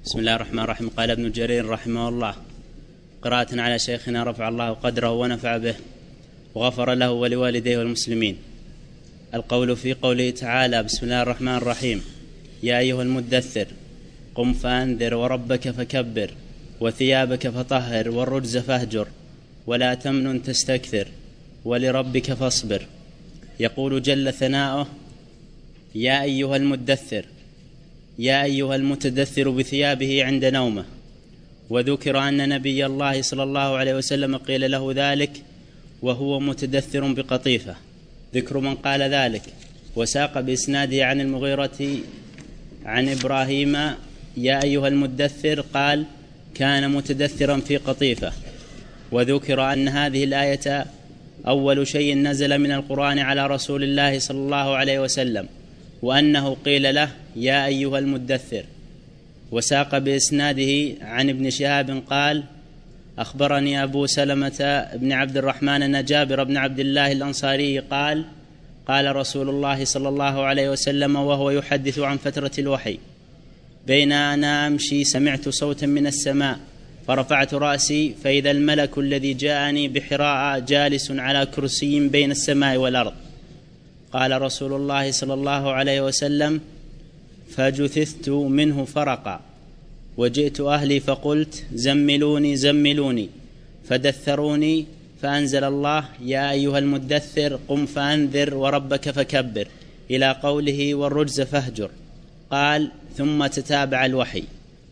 بسم الله الرحمن الرحيم. قال ابن جرير رحمه الله: قراءة على شيخنا رفع الله قدره ونفع به وغفر له ولوالديه والمسلمين. القول في قوله تعالى: بسم الله الرحمن الرحيم: يا أيها المدثر قم فأنذر وربك فكبر وثيابك فطهر والرجز فاهجر ولا تمنن تستكثر ولربك فاصبر. يقول جل ثناؤه: يا أيها المدثر، يا أيها المتدثر بثيابه عند نومه. وذكر أن نبي الله صلى الله عليه وسلم قيل له ذلك وهو متدثر بقطيفة. ذكر من قال ذلك وساق بإسناده عن المغيرة عن إبراهيم: يا أيها المدثر قال: كان متدثرا في قطيفة. وذكر أن هذه الآية أول شيء نزل من القرآن على رسول الله صلى الله عليه وسلم، وأنه قيل له: يا أيها المدثر. وساق بإسناده عن ابن شهاب قال: أخبرني أبو سلمة بن عبد الرحمن أن جابر بن عبد الله الأنصاري قال: قال رسول الله صلى الله عليه وسلم وهو يحدث عن فترة الوحي: بين أنا أمشي سمعت صوتا من السماء فرفعت رأسي فإذا الملك الذي جاءني بحراء جالس على كرسي بين السماء والأرض. قال رسول الله صلى الله عليه وسلم: فجثثت منه فرقا وجئت أهلي فقلت: زملوني زملوني، فدثروني، فأنزل الله: يا أيها المدثر قم فأنذر وربك فكبر، إلى قوله: والرجز فاهجر. قال: ثم تتابع الوحي.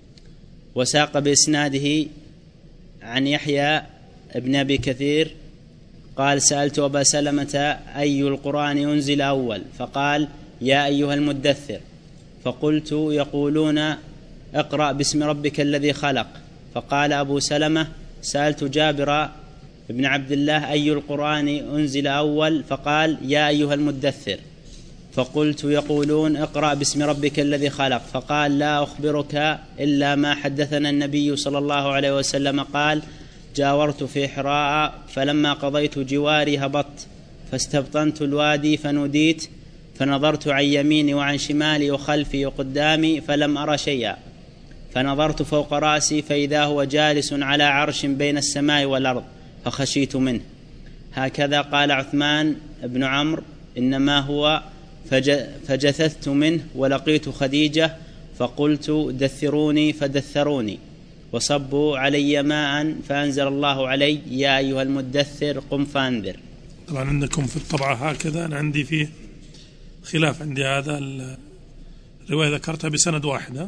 وساق بإسناده عن يحيى ابن أبي كثير قال: سألت أبا سلمة أي القرآن أنزل أول؟ فقال: يا أيها المدثر. فقلت: يقولون اقرأ باسم ربك الذي خلق. فقال أبو سلمة: سألت جابر بن عبد الله أي القرآن أنزل أول؟ فقال: يا أيها المدثر. فقلت: يقولون اقرأ باسم ربك الذي خلق. فقال: لا أخبرك إلا ما حدثنا النبي صلى الله عليه وسلم قال: جاورت في حراء فلما قضيت جواري هبطت فاستبطنت الوادي فنوديت فنظرت عن يميني وعن شمالي وخلفي وقدامي فلم أرى شيئا، فنظرت فوق رأسي فإذا هو جالس على عرش بين السماء والأرض فخشيت منه. هكذا قال عثمان بن عمرو: إنما هو فجثثت منه ولقيت خديجة فقلت: دثروني، فدثروني وصبوا علي ماء فأنزل الله علي: يا أيها المدثر قم فأنذر. طبعا عندكم في الطبعة هكذا، أنا عندي فيه خلاف. عندي هذا الرواية ذكرتها بسند واحد،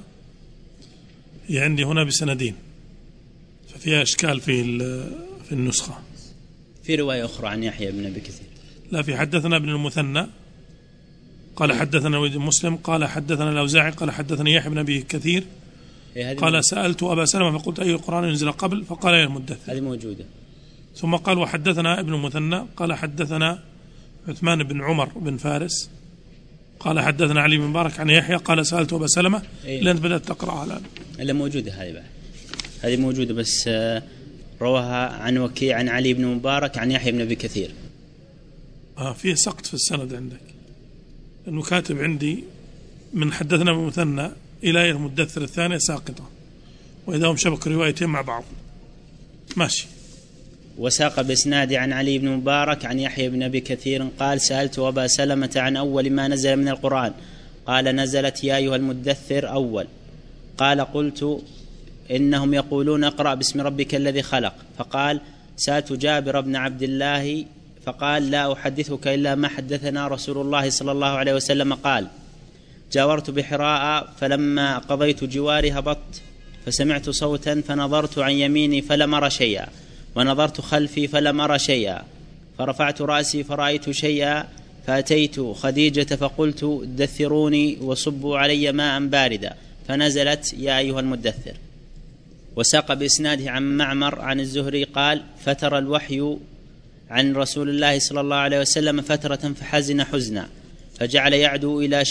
هي عندي هنا بسندين، ففيها إشكال في النسخة. في رواية أخرى عن يحيى بن أبي كثير، لا، في حدثنا ابن المثنى قال حدثنا مسلم قال حدثنا الأوزاعي قال حدثني يحيى بن أبي كثير قال: سألت أبا سلمة فقلت: أي القرآن ينزل قبل؟ فقال: يا المدثر. هذه موجودة. ثم قال: وحدثنا ابن المثنى قال حدثنا عثمان بن عمر بن فارس قال حدثنا علي بن مبارك عن يحيى قال: سألت أبا سلمة. لأن بدأت تقرأها الآن. إلا موجودة هذه بعد، هذه موجودة، بس رواها عن وكيع عن علي بن مبارك عن يحيى بن أبي كثير. فيه سقط في السند عندك، لأنه كاتب عندي من حدثنا بمثنى إلى المدثر الثانية ساقطة، وإذا هم شبك روايتين مع بعض ماشي. وساق بإسناد عن علي بن مبارك عن يحيى بن أبي كثير قال: سألت أبا سلمة عن أول ما نزل من القرآن. قال: نزلت يا أيها المدثر أول. قال: قلت: إنهم يقولون اقرأ باسم ربك الذي خلق. فقال: سألت جابر بن عبد الله فقال: لا أحدثك إلا ما حدثنا رسول الله صلى الله عليه وسلم قال: جاورت بحراء فلما قضيت جواري هبطت فسمعت صوتا فنظرت عن يميني فلم أرى شيئا ونظرت خلفي فلم أرى شيئا فرفعت رأسي فرأيت شيئا فأتيت خديجة فقلت: دثروني وصبوا علي ماء باردا، فنزلت: يا أيها المدثر. وساق بإسناده عن معمر عن الزهري قال: فتر الوحي عن رسول الله صلى الله عليه وسلم فترة فحزن حزنا، فجعل يعدو إلى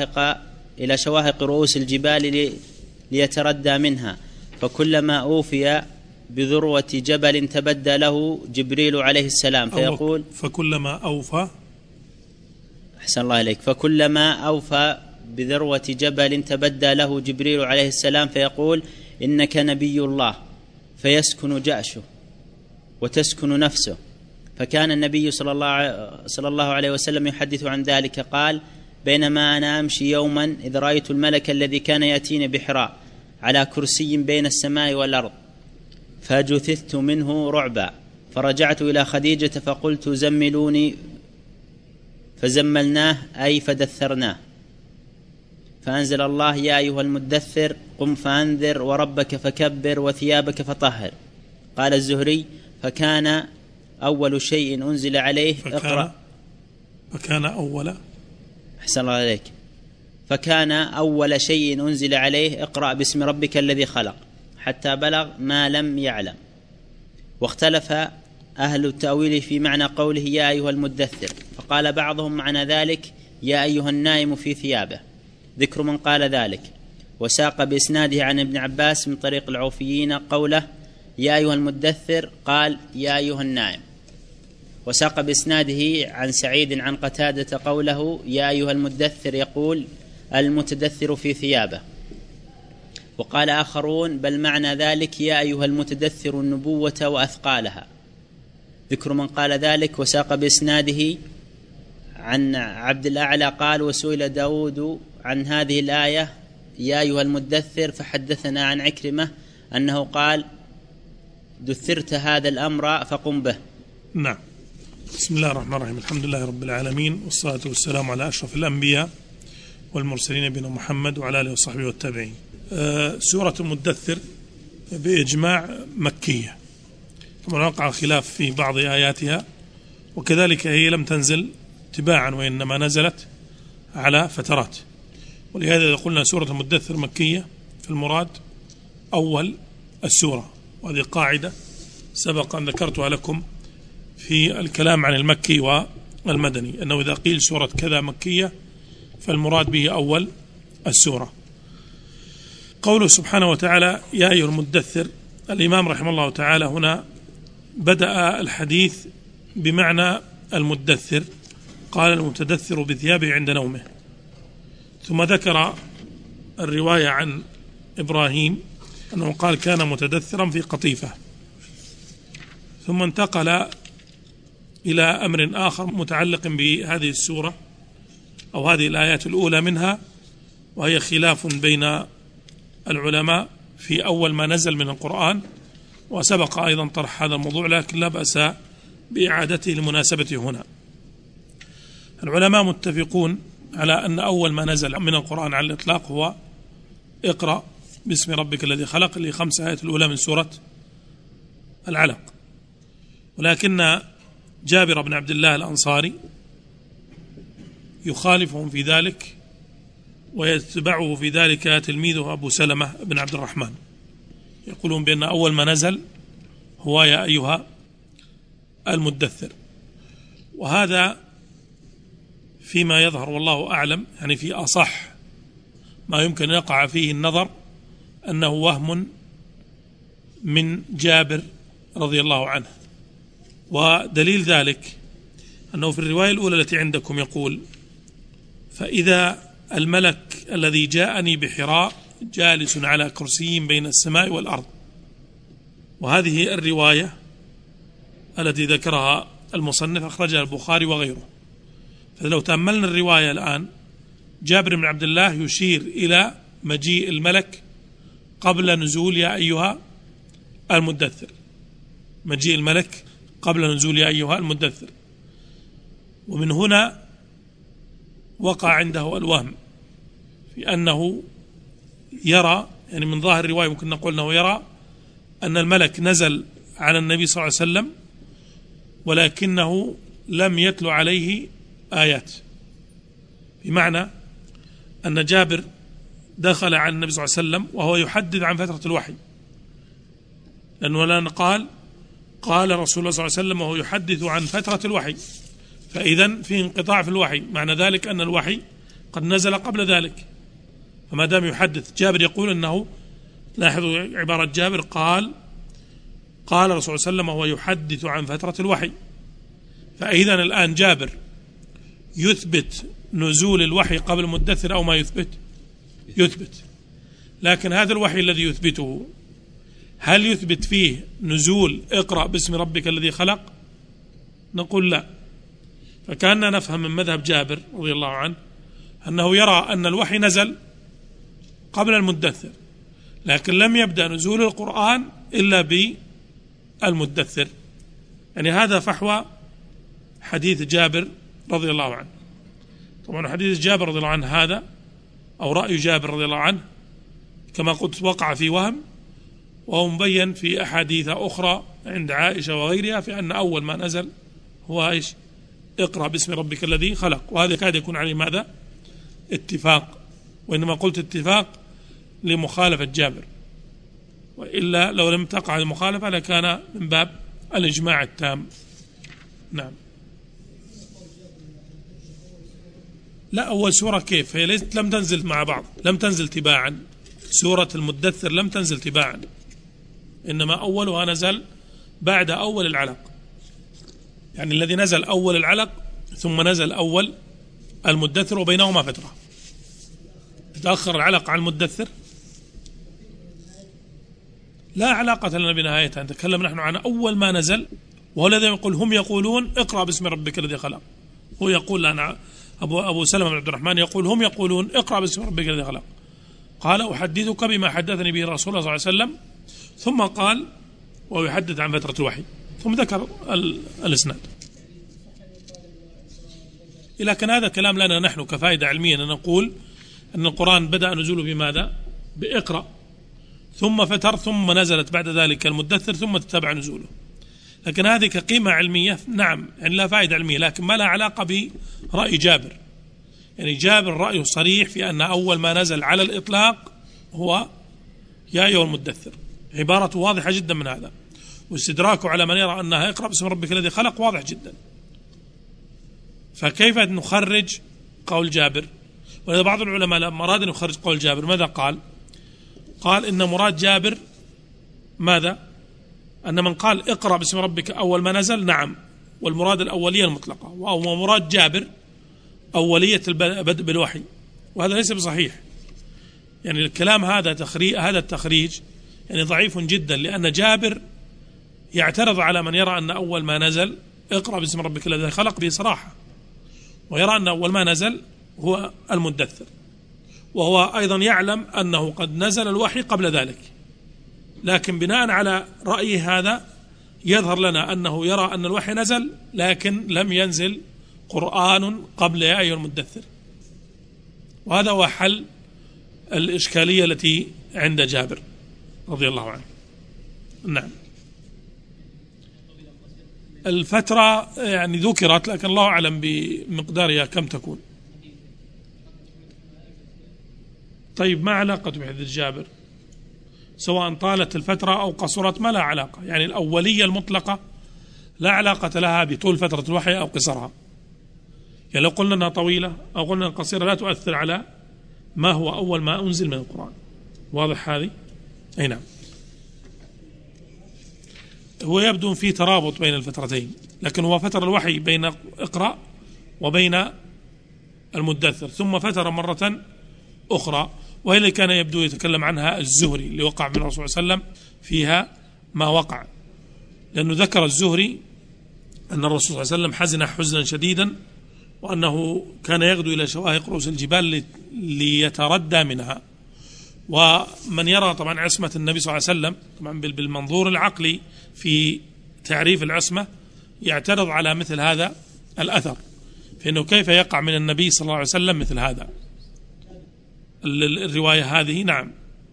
شواهق رؤوس الجبال ليتردى منها، فكلما أوفي بذروة جبل تبدى له جبريل عليه السلام فيقول: فكلما أوفى، أحسن الله إليك، فكلما أوفى بذروة جبل تبدى له جبريل عليه السلام فيقول إنك نبي الله، فيسكن جأشه وتسكن نفسه. فكان النبي صلى الله عليه وسلم يحدث عن ذلك قال: بينما أنا أمشي يوما إذ رأيت الملك الذي كان يأتيني بحراء على كرسي بين السماء والأرض، فجثثت منه رعبا، فرجعت إلى خديجة فقلت زملوني، فزملناه أي فدثرناه، فأنزل الله: يا أيها المدثر قم فأنذر وربك فكبر وثيابك فطهر. قال الزهري: فكان أول شيء أنزل عليه اقرأ. فكان أول أحسن الله عليك. فكان أول شيء أنزل عليه اقرأ باسم ربك الذي خلق، حتى بلغ ما لم يعلم. واختلف أهل التأويل في معنى قوله يا أيها المدثر، فقال بعضهم معنى ذلك يا أيها النائم في ثيابه، ذكر من قال ذلك. وساق بإسناده عن ابن عباس من طريق العوفيين قوله يا أيها المدثر قال يا أيها النائم. وساق بإسناده عن سعيد عن قتادة قوله يا أيها المدثر يقول المتدثر في ثيابه. وقال آخرون بل معنى ذلك يا أيها المتدثر النبوة وأثقالها، ذكر من قال ذلك. وساق بإسناده عن عبد الأعلى قال وسئل داود عن هذه الآية يا أيها المدثر فحدثنا عن عكرمة أنه قال دثرت هذا الأمر فقم به. نعم. بسم الله الرحمن الرحيم، الحمد لله رب العالمين، والصلاة والسلام على أشرف الأنبياء والمرسلين نبينا محمد وعلى آله وصحبه والتابعين. سورة المدثر بإجماع مكية، طبعا وقع خلاف في بعض آياتها، وكذلك هي لم تنزل تباعا وإنما نزلت على فترات، ولهذا قلنا سورة المدثر مكية فالمراد أول السورة، وهذه قاعدة سبق أن ذكرتها لكم في الكلام عن المكي والمدني، أنه إذا قيل سورة كذا مكية فالمراد به أول السورة. قوله سبحانه وتعالى يا أيها المدثر، الإمام رحمه الله تعالى هنا بدأ الحديث بمعنى المدثر، قال المتدثر بثيابه عند نومه، ثم ذكر الرواية عن إبراهيم أنه قال كان متدثرا في قطيفة، ثم انتقل إلى أمر آخر متعلق بهذه السورة أو هذه الآيات الأولى منها، وهي خلاف بين العلماء في أول ما نزل من القرآن، وسبق أيضا طرح هذا الموضوع لكن لا بأس بإعادته لمناسبته هنا. العلماء متفقون على أن أول ما نزل من القرآن على الإطلاق هو اقرأ باسم ربك الذي خلق، اللي 5 آيات الأولى من سورة العلق. ولكن جابر بن عبد الله الأنصاري يخالفهم في ذلك، ويتبعه في ذلك تلميذه أبو سلمة بن عبد الرحمن، يقولون بأن أول ما نزل هو يا أيها المدثر. وهذا فيما يظهر والله أعلم، يعني في أصح ما يمكن يقع فيه النظر، أنه وهم من جابر رضي الله عنه. ودليل ذلك أنه في الرواية الأولى التي عندكم يقول فإذا الملك الذي جاءني بحراء جالس على كرسي بين السماء والأرض. وهذه الرواية التي ذكرها المصنف أخرجها البخاري وغيره. فلو تأملنا الرواية الآن، جابر بن عبد الله يشير إلى مجيء الملك قبل نزول يا أيها المدثر، مجيء الملك قبل نزول يا أيها المدثر. ومن هنا وقع عنده الوهم في أنه يرى، يعني من ظاهر الرواية ممكن نقول أنه يرى أن الملك نزل على النبي صلى الله عليه وسلم ولكنه لم يتلو عليه آيات، بمعنى أن جابر دخل على النبي صلى الله عليه وسلم وهو يحدث عن فترة الوحي، لأنه لأن قال رسول الله صلى الله عليه وسلم وهو يحدث عن فترة الوحي، فإذن في انقطاع في الوحي، معنى ذلك أن الوحي قد نزل قبل ذلك. فما دام يحدث جابر يقول أنه، لاحظوا عبارة جابر، قال رسول الله صلى الله عليه وسلم وهو يحدث عن فترة الوحي. فإذن الآن جابر يثبت نزول الوحي قبل المدثر أو ما يثبت. لكن هذا الوحي الذي يثبته هل يثبت فيه نزول اقرأ باسم ربك الذي خلق؟ نقول لا. فكأننا نفهم من مذهب جابر رضي الله عنه أنه يرى أن الوحي نزل قبل المدثر، لكن لم يبدأ نزول القرآن إلا بالمدثر. يعني هذا فحوى حديث جابر رضي الله عنه. طبعا حديث جابر رضي الله عنه هذا أو رأي جابر رضي الله عنه كما قلت وقع في وهم، وهو مبين في أحاديث أخرى عند عائشة وغيرها في أن أول ما نزل هو إيش؟ اقرأ باسم ربك الذي خلق. وهذا كاد يكون عليه ماذا؟ اتفاق، وإنما قلت اتفاق لمخالفة جابر، وإلا لو لم تقع المخالفة لكان من باب الإجماع التام. نعم. لا، أول سورة كيف؟ هي ليست لم تنزل مع بعض، لم تنزل تباعا. سورة المدثر لم تنزل تباعا، إنما أولها نزل بعد أول العلق. يعني الذي نزل أول العلق ثم نزل أول المدثر وبينهما فترة. تأخر العلق عن المدثر لا علاقة لنا بنهايتها. نتكلم نحن عن أول ما نزل، وهو الذي يقول هم يقولون اقرأ باسم ربك الذي خلق. هو يقول لنا أبو سلمة بن عبد الرحمن يقول هم يقولون اقرأ باسم ربك الذي خلق. قال أحدثك بما حدثني به رسول الله صلى الله عليه وسلم، ثم قال ويحدث عن فترة الوحي، ثم ذكر الإسناد. لكن هذا كلام لنا نحن كفائدة علمية، أن نقول أن القرآن بدأ نزوله بماذا؟ بإقرأ، ثم فتر، ثم نزلت بعد ذلك المدثر، ثم تتبع نزوله. لكن هذه كقيمة علمية نعم، يعني لا فائدة علمية، لكن ما لها علاقة برأي جابر. يعني جابر رأيه صريح في أن أول ما نزل على الإطلاق هو يا أيها المدثر، عبارة واضحة جدا من هذا، واستدراكه على من يرى أنها اقرأ باسم ربك الذي خلق واضح جدا. فكيف نخرج قول جابر؟ ولذا بعض العلماء لما أراد أن يخرج قول جابر ماذا قال؟ قال إن مراد جابر ماذا؟ أن من قال اقرأ باسم ربك أول ما نزل نعم، والمراد الأولية المطلقة، ومراد جابر أولية البدء بالوحي، وهذا ليس بصحيح. يعني الكلام هذا التخريج يعني ضعيف جدا، لأن جابر يعترض على من يرى أن أول ما نزل اقرأ باسم ربك الذي خلق بصراحة، ويرى أن أول ما نزل هو المدثر، وهو أيضا يعلم أنه قد نزل الوحي قبل ذلك. لكن بناء على رأيه هذا يظهر لنا أنه يرى أن الوحي نزل لكن لم ينزل قرآن قبل يا أيها المدثر. وهذا هو حل الإشكالية التي عند جابر رضي الله عنه. نعم. الفترة يعني ذكرت، لكن الله أعلم بمقدارها كم تكون. طيب ما علاقة بحديث جابر؟ سواء طالت الفترة أو قصرت ما لا علاقة. يعني الأولية المطلقة لا علاقة لها بطول فترة الوحي أو قصرها. يعني لو قلنا أنها طويلة أو قلنا أنها قصيرة لا تؤثر على ما هو أول ما أنزل من القرآن. واضح هذه؟ أي نعم. هو يبدو في ترابط بين الفترتين، لكن هو فتر الوحي بين اقرأ وبين المدثر، ثم فتر مرة أخرى، وهي اللي كان يبدو يتكلم عنها الزهري اللي وقع من الرسول صلى الله عليه وسلم فيها ما وقع. لأنه ذكر الزهري أن الرسول صلى الله عليه وسلم حزن حزنا شديدا، وأنه كان يغدو إلى شواهق رؤوس الجبال ليتردى منها. ومن يرى طبعا عصمة النبي صلى الله عليه وسلم طبعا بالمنظور العقلي في تعريف العصمة يعترض على مثل هذا الأثر، فإنه كيف يقع من النبي صلى الله عليه وسلم مثل هذا الرواية هذه. نعم.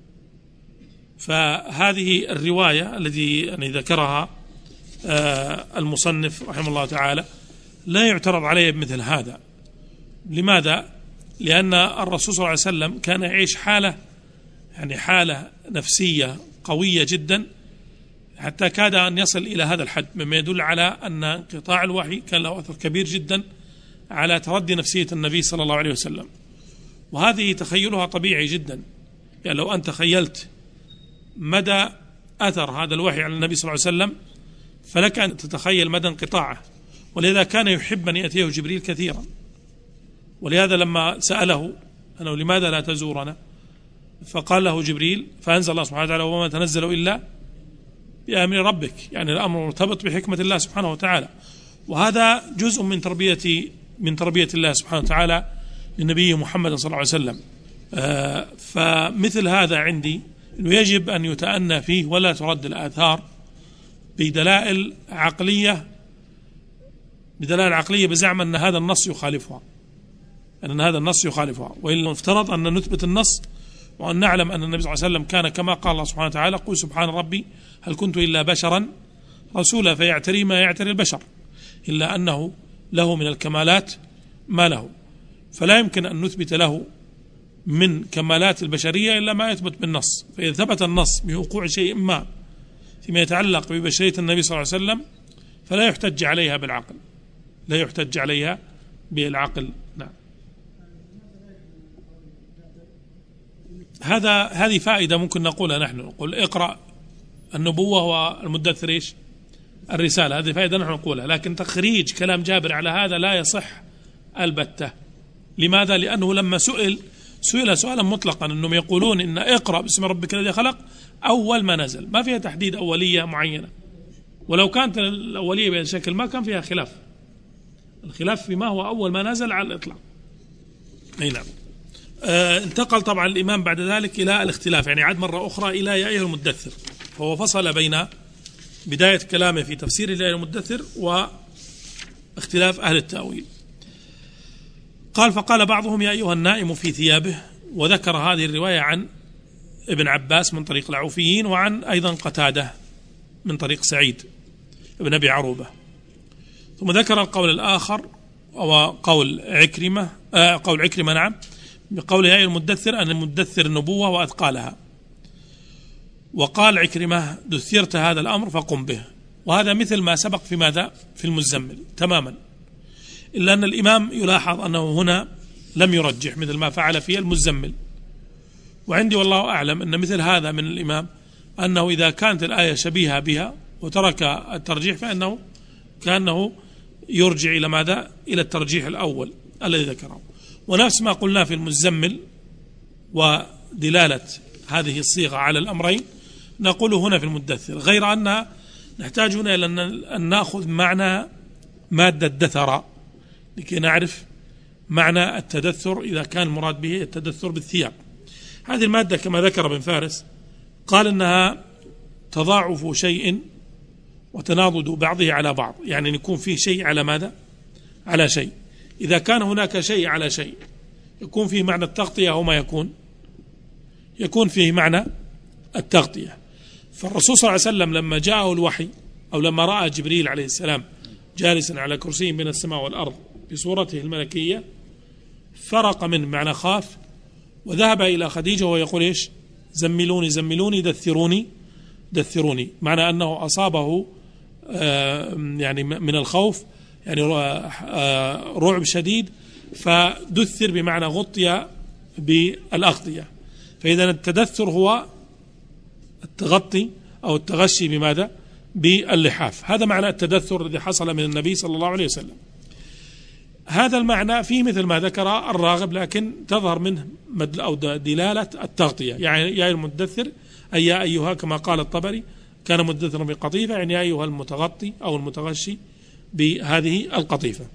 فهذه الرواية التي يعني ذكرها المصنف رحمه الله تعالى لا يعترض عليه بمثل هذا. لماذا؟ لأن الرسول صلى الله عليه وسلم كان يعيش حالة نفسية قوية جدا، حتى كاد أن يصل إلى هذا الحد، مما يدل على أن انقطاع الوحي كان له أثر كبير جدا على تردي نفسية النبي صلى الله عليه وسلم. وهذه تخيلها طبيعي جدا. يعني لو أنت تخيلت مدى أثر هذا الوحي على النبي صلى الله عليه وسلم فلك أن تتخيل مدى انقطاعه. ولذا كان يحب أن يأتيه جبريل كثيرا، ولهذا لما سأله أنه لماذا لا تزورنا فقال له جبريل، فأنزل الله سبحانه وتعالى وما تنزل إلا بأمر ربك، يعني الأمر مرتبط بحكمة الله سبحانه وتعالى. وهذا جزء من تربية الله سبحانه وتعالى لنبيه محمد صلى الله عليه وسلم. فمثل هذا عندي أنه يجب أن يتأنى فيه ولا ترد الآثار بدلائل عقلية بزعم أن هذا النص يخالفها، وإلا افترض أن نثبت النص وأن نعلم أن النبي صلى الله عليه وسلم كان كما قال الله سبحانه وتعالى: قل سبحان ربي هل كنت إلا بشرا رسولا، فيعتري ما يعتري البشر، إلا أنه له من الكمالات ما له، فلا يمكن أن نثبت له من كمالات البشرية إلا ما يثبت بالنص. فإذا ثبت النص بوقوع شيء ما فيما يتعلق ببشرية النبي صلى الله عليه وسلم فلا يحتج عليها بالعقل. نعم. هذه فائدة ممكن نقولها نحن، نقول اقرأ النبوة والمدثر إيش الرسالة، هذه فائدة نحن نقولها، لكن تخريج كلام جابر على هذا لا يصح البتة. لماذا؟ لأنه لما سئل سؤالا مطلقا، أنهم يقولون إن اقرأ باسم ربك الذي خلق أول ما نزل، ما فيها تحديد أولية معينة، ولو كانت الأولية بهذا الشكل ما كان فيها خلاف. الخلاف فيما هو أول ما نزل على الإطلاق. أي نعم. انتقل طبعا الإمام بعد ذلك إلى الاختلاف، يعني عاد مرة أخرى إلى يا أيها المدثر، فهو فصل بين بداية كلامه في تفسير يا أيها المدثر واختلاف أهل التأويل. قال: فقال بعضهم يا أيها النائم في ثيابه، وذكر هذه الرواية عن ابن عباس من طريق العوفيين، وعن أيضا قتادة من طريق سعيد ابن أبي عروبة. ثم ذكر القول الآخر وقول عكرمة نعم، بقول يا أيها المدثر أن المدثر النبوة وأثقالها. وقال عكرمة: دثرت هذا الأمر فقم به. وهذا مثل ما سبق في ماذا؟ في المزمل تماما، إلا أن الإمام يلاحظ أنه هنا لم يرجح مثل ما فعل في المزمل. وعندي والله أعلم أن مثل هذا من الإمام أنه إذا كانت الآية شبيهة بها وترك الترجيح فإنه كأنه يرجع إلى ماذا؟ إلى الترجيح الأول الذي ذكره. ونفس ما قلنا في المزمل ودلالة هذه الصيغة على الأمرين نقول هنا في المدثر، غير أن نحتاج هنا إلى أن نأخذ معنى مادة دثر لكي نعرف معنى التدثر إذا كان المراد به التدثر بالثياب. هذه المادة كما ذكر ابن فارس قال إنها تضاعف شيء وتناضد بعضه على بعض، يعني يكون فيه شيء على ماذا؟ على شيء. إذا كان هناك شيء على شيء يكون فيه معنى التغطية، أو ما يكون فيه معنى التغطية. فالرسول صلى الله عليه وسلم لما جاءه الوحي، أو لما رأى جبريل عليه السلام جالسا على كرسي بين السماء والأرض بصورته الملكية، فرق من معنى خاف وذهب إلى خديجة وهو يقول إيش؟ زملوني زملوني دثروني دثروني، معنى أنه أصابه يعني من الخوف، يعني رعب شديد، فدثر بمعنى غطي بالأغطية. فإذا التدثر هو التغطي أو التغشي بماذا؟ باللحاف. هذا معنى التدثر الذي حصل من النبي صلى الله عليه وسلم. هذا المعنى فيه مثل ما ذكر الراغب، لكن تظهر منه أو دلالة التغطية، يعني يا المدثر أي يا أيها، كما قال الطبري كان مدثرا بقطيفة، يعني يا أيها المتغطي أو المتغشي بهذه القطيفة.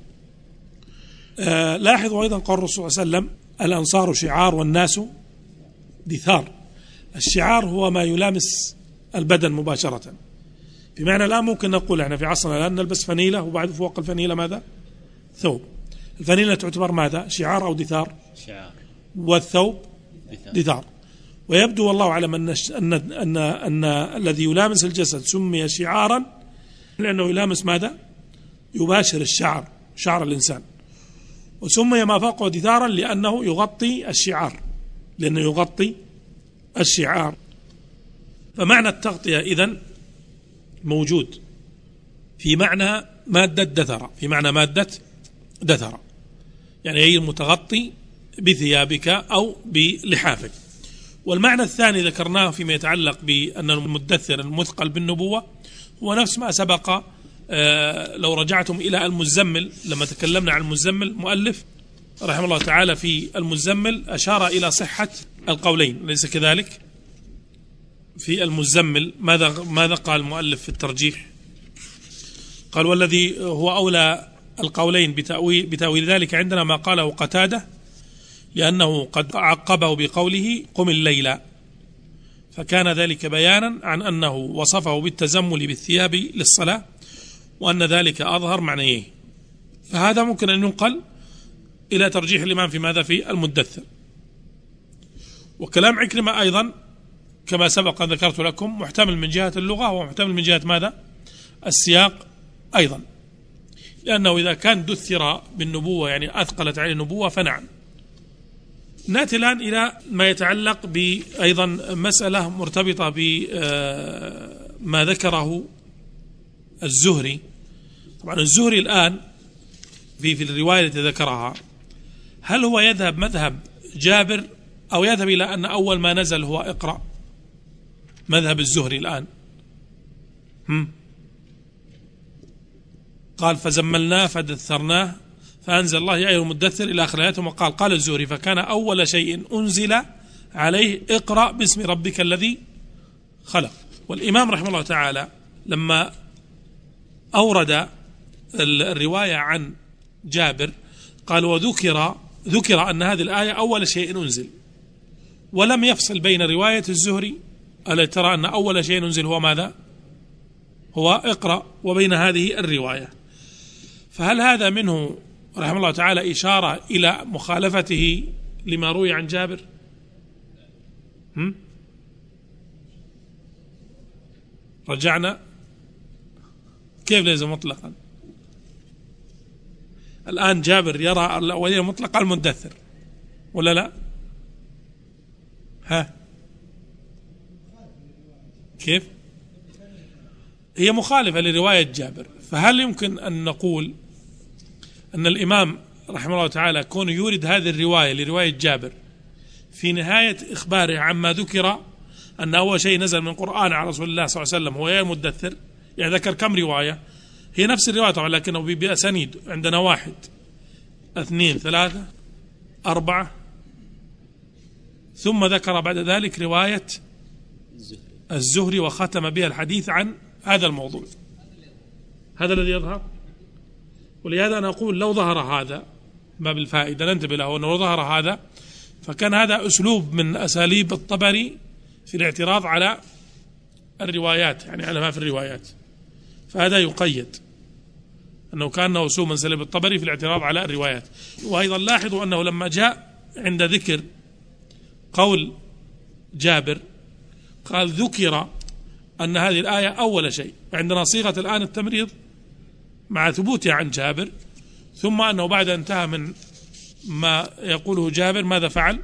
لاحظوا أيضا قول الرسول صلى الله عليه وسلم: الأنصار شعار والناس دثار. الشعار هو ما يلامس البدن مباشرة، بمعنى الآن ممكن نقول احنا في عصرنا الآن نلبس فنيلة وبعد فوق الفنيلة ماذا؟ ثوب. الفنيلة تعتبر ماذا؟ شعار أو دثار؟ شعار. والثوب دثار. ويبدو والله أعلم أن الذي يلامس الجسد سمي شعارا لأنه يلامس ماذا؟ يباشر الشعر، شعر الإنسان. وسمي ما فوقه دثارا لأنه يغطي الشعار، لأنه يغطي الشعار. فمعنى التغطية إذن موجود في معنى مادة دثرة، في معنى مادة دثرة، يعني هي المتغطي بثيابك أو بلحافك. والمعنى الثاني ذكرناه فيما يتعلق بأن المدثر المثقل بالنبوة هو نفس ما سبق. لو رجعتم إلى المزمل، لما تكلمنا عن المزمل مؤلف رحمه الله تعالى في المزمل أشار إلى صحة القولين، ليس كذلك؟ في المزمل ماذا قال المؤلف في الترجيح؟ قال: والذي هو أولى القولين بتأويل ذلك عندنا ما قاله قتادة، لأنه قد عقبه بقوله: قم الليل، فكان ذلك بيانا عن أنه وصفه بالتزمل بالثياب للصلاة، وأن ذلك أظهر معنيه. فهذا ممكن أن ينقل إلى ترجيح الإمام في ماذا؟ في المدثر. وكلام عكرمة أيضا كما سبق أن ذكرت لكم محتمل من جهة اللغة ومحتمل من جهة ماذا؟ السياق أيضا، لأنه إذا كان دثر بالنبوة يعني أثقلت عليه النبوة فنعم. نأتي الآن إلى ما يتعلق بأيضا مسألة مرتبطة بما ذكره الزهري. طبعا الزهري الآن في الرواية التي ذكرها، هل هو يذهب مذهب جابر أو يذهب إلى أن أول ما نزل هو اقرأ؟ مذهب الزهري الآن قال: فزملناه فدثرناه فأنزل الله يا أيها المدثر إلى آخر آياته. وقال: قال الزهري: فكان أول شيء أنزل عليه اقرأ باسم ربك الذي خلق. والإمام رحمه الله تعالى لما أورد الرواية عن جابر قال: ذكر أن هذه الآية أول شيء أنزل، ولم يفصل بين رواية الزهري ألا ترى أن أول شيء أنزل هو ماذا؟ هو اقرأ، وبين هذه الرواية. فهل هذا منه رحمه الله تعالى إشارة إلى مخالفته لما روي عن جابر؟ رجعنا كيف ليس مطلقا؟ الآن جابر يرى الأولية مطلقة المدثر ولا لا؟ كيف؟ هي مخالفة لرواية جابر. فهل يمكن أن نقول أن الإمام رحمه الله تعالى كون يورد هذه الرواية لرواية جابر في نهاية إخباره عما ذكر أن أول شيء نزل من القرآن على رسول الله صلى الله عليه وسلم هو يا المدثر، يعني ذكر كم رواية؟ هي نفس الرواية طبعا، لكنه بأسانيد. عندنا 1 2 3 4، ثم ذكر بعد ذلك رواية الزهري وختم بها الحديث عن هذا الموضوع. هذا الذي يظهر. ولهذا أنا أقول لو ظهر هذا ما بالفائدة ننتبه له، أنه لو ظهر هذا فكان هذا أسلوب من أساليب الطبري في الاعتراض على الروايات، يعني على ما في الروايات. فهذا يقيد أنه كان أسلوب من أساليب الطبري في الاعتراض على الروايات. وأيضا لاحظوا أنه لما جاء عند ذكر قول جابر قال: ذكر أن هذه الآية أول شيء. عندنا صيغة الآن التمريض مع ثبوتها عن جابر، ثم أنه بعد انتهى من ما يقوله جابر ماذا فعل؟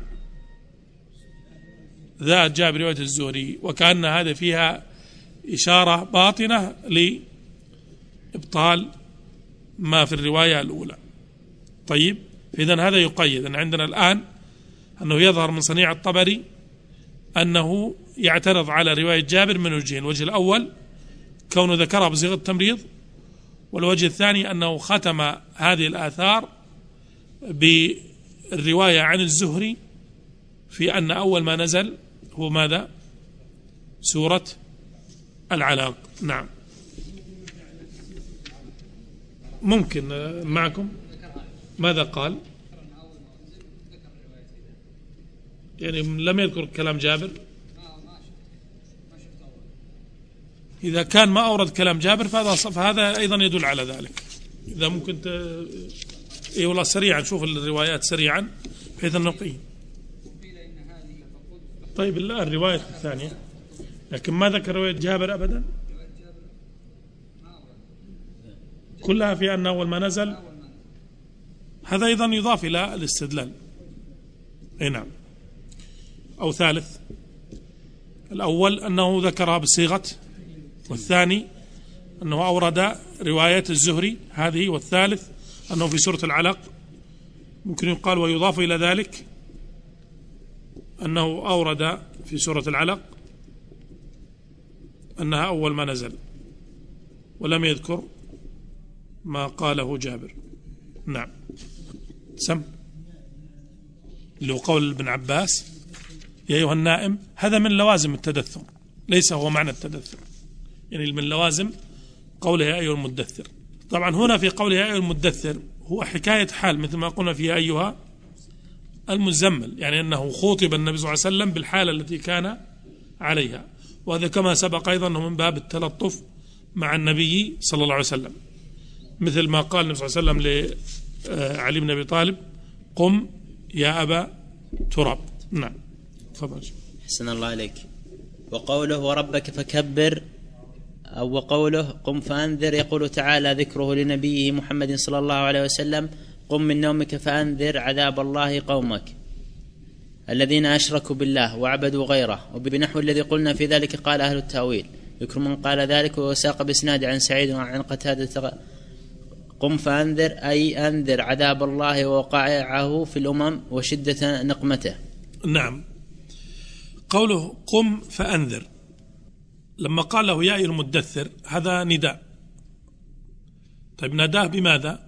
ذات جابر رواية الزهري، وكأن هذا فيها إشارة باطنة لإبطال ما في الرواية الأولى. طيب، إذن هذا يقيد أن عندنا الآن أنه يظهر من صنيع الطبري أنه يعترض على رواية جابر من وجهين: الوجه الأول كونه ذكرها بصيغة التمريض، والوجه الثاني أنه ختم هذه الآثار بالرواية عن الزهري في أن أول ما نزل هو ماذا؟ سورة العلاق. نعم، ممكن معكم. ماذا قال؟ يعني لم يذكر كلام جابر. إذا كان ما أورد كلام جابر فهذا أيضا يدل على ذلك. إذا ممكن إيه والله سريعا شوف الروايات سريعا بحيث أن نقيم. طيب الرواية الثانية، لكن ما ذكر رواية جابر أبدا، كلها في أن أول ما نزل. هذا أيضا يضاف إلى الاستدلال. أي نعم. أو ثالث، الأول أنه ذكرها بصيغة، والثاني أنه أورد رواية الزهري هذه، والثالث أنه في سورة العلق. ممكن يقال ويضاف إلى ذلك أنه أورد في سورة العلق أنها أول ما نزل، ولم يذكر ما قاله جابر. نعم. سم اللي هو قول ابن عباس يا أيها النائم، هذا من لوازم التدثر، ليس هو معنى التدثر، يعني من لوازم قوله يا أيها المدثر. طبعا هنا في قوله يا أيها المدثر هو حكاية حال، مثل ما قلنا في يا أيها المزمل، يعني أنه خوطب النبي صلى الله عليه وسلم بالحالة التي كان عليها، وهذا كما سبق أيضا أنه من باب التلطف مع النبي صلى الله عليه وسلم، مثل ما قال النبي صلى الله عليه وسلم لعلي بن أبي طالب قم يا أبا تراب. نعم تفضل. حسن الله عليك. وقوله وربك فكبر، أو وقوله قم فأنذر، يقول تعالى ذكره لنبيه محمد صلى الله عليه وسلم قم من نومك فأنذر عذاب الله قومك الذين أشركوا بالله وعبدوا غيره. وبنحو الذي قلنا في ذلك قال أهل التأويل، ذكر من قال ذلك وساق بإسناد عن سعيد وعن قتادة قم فأنذر أي أنذر عذاب الله ووقائعه في الأمم وشدة نقمته. نعم. قوله قم فأنذر لما قال له يا أيها المدثر هذا نداء. طيب ناداه بماذا؟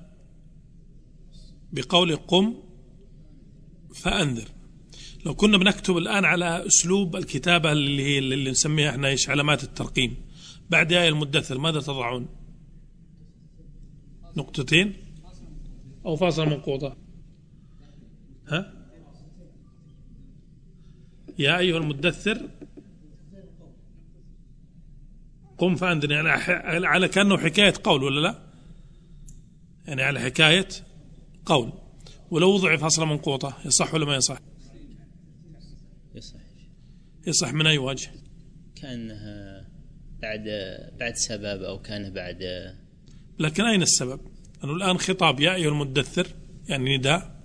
بقول قم فأنذر. لو كنا بنكتب الآن على أسلوب الكتابة اللي نسميها احنا ايش علامات الترقيم، بعد يا أيها المدثر ماذا تضعون؟ نقطتين أو فاصلة منقوطة؟ ها؟ يا أيها المدثر قم فأنذر، يعني على كأنه حكاية قول ولا لا؟ يعني على حكاية قول. ولو وضع فاصلة منقوطة يصح ولا ما يصح؟ يصح. يصح من أي وجه؟ كأنها بعد سبب أو كان بعد. لكن أين السبب؟ أنه الآن خطاب يا أيها المدثر يعني نداء،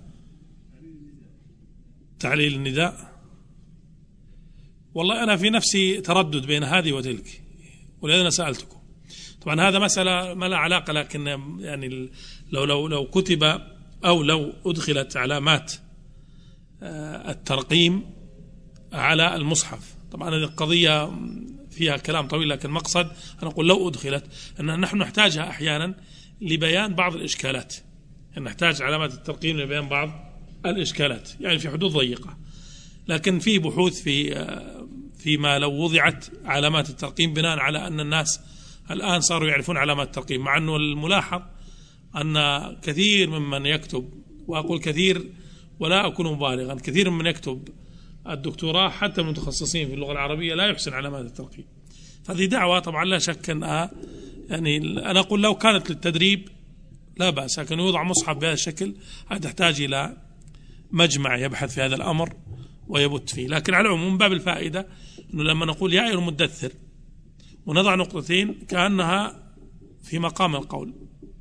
تعليل النداء. والله أنا في نفسي تردد بين هذه وتلك، ولهذا أنا سألتكم. طبعا هذا مسألة ما لا علاقة، لكن يعني لو كتب أو لو أدخلت علامات الترقيم على المصحف، طبعا هذه القضية فيها كلام طويل، لكن المقصد أنا أقول لو أدخلت أن نحن نحتاجها أحيانا لبيان بعض الإشكالات، يعني نحتاج علامات الترقيم لبيان بعض الإشكالات يعني في حدود ضيقة. لكن في بحوث فيما لو وضعت علامات الترقيم بناء على أن الناس الآن صاروا يعرفون علامات الترقيم، مع أنه الملاحظ أن كثير ممن يكتب، وأقول كثير ولا أكون مبالغا، كثير من يكتب الدكتوراه حتى المتخصصين في اللغة العربية لا يحسن علامات الترقيم. فهذه دعوة طبعا لا شك أنها يعني أنا أقول لو كانت للتدريب لا بأس، لكن يوضع مصحف بهذا الشكل هذا تحتاج إلى مجمع يبحث في هذا الأمر ويبت فيه. لكن على العموم من باب الفائدة أنه لما نقول يا أيها المدثر ونضع نقطتين كأنها في مقام القول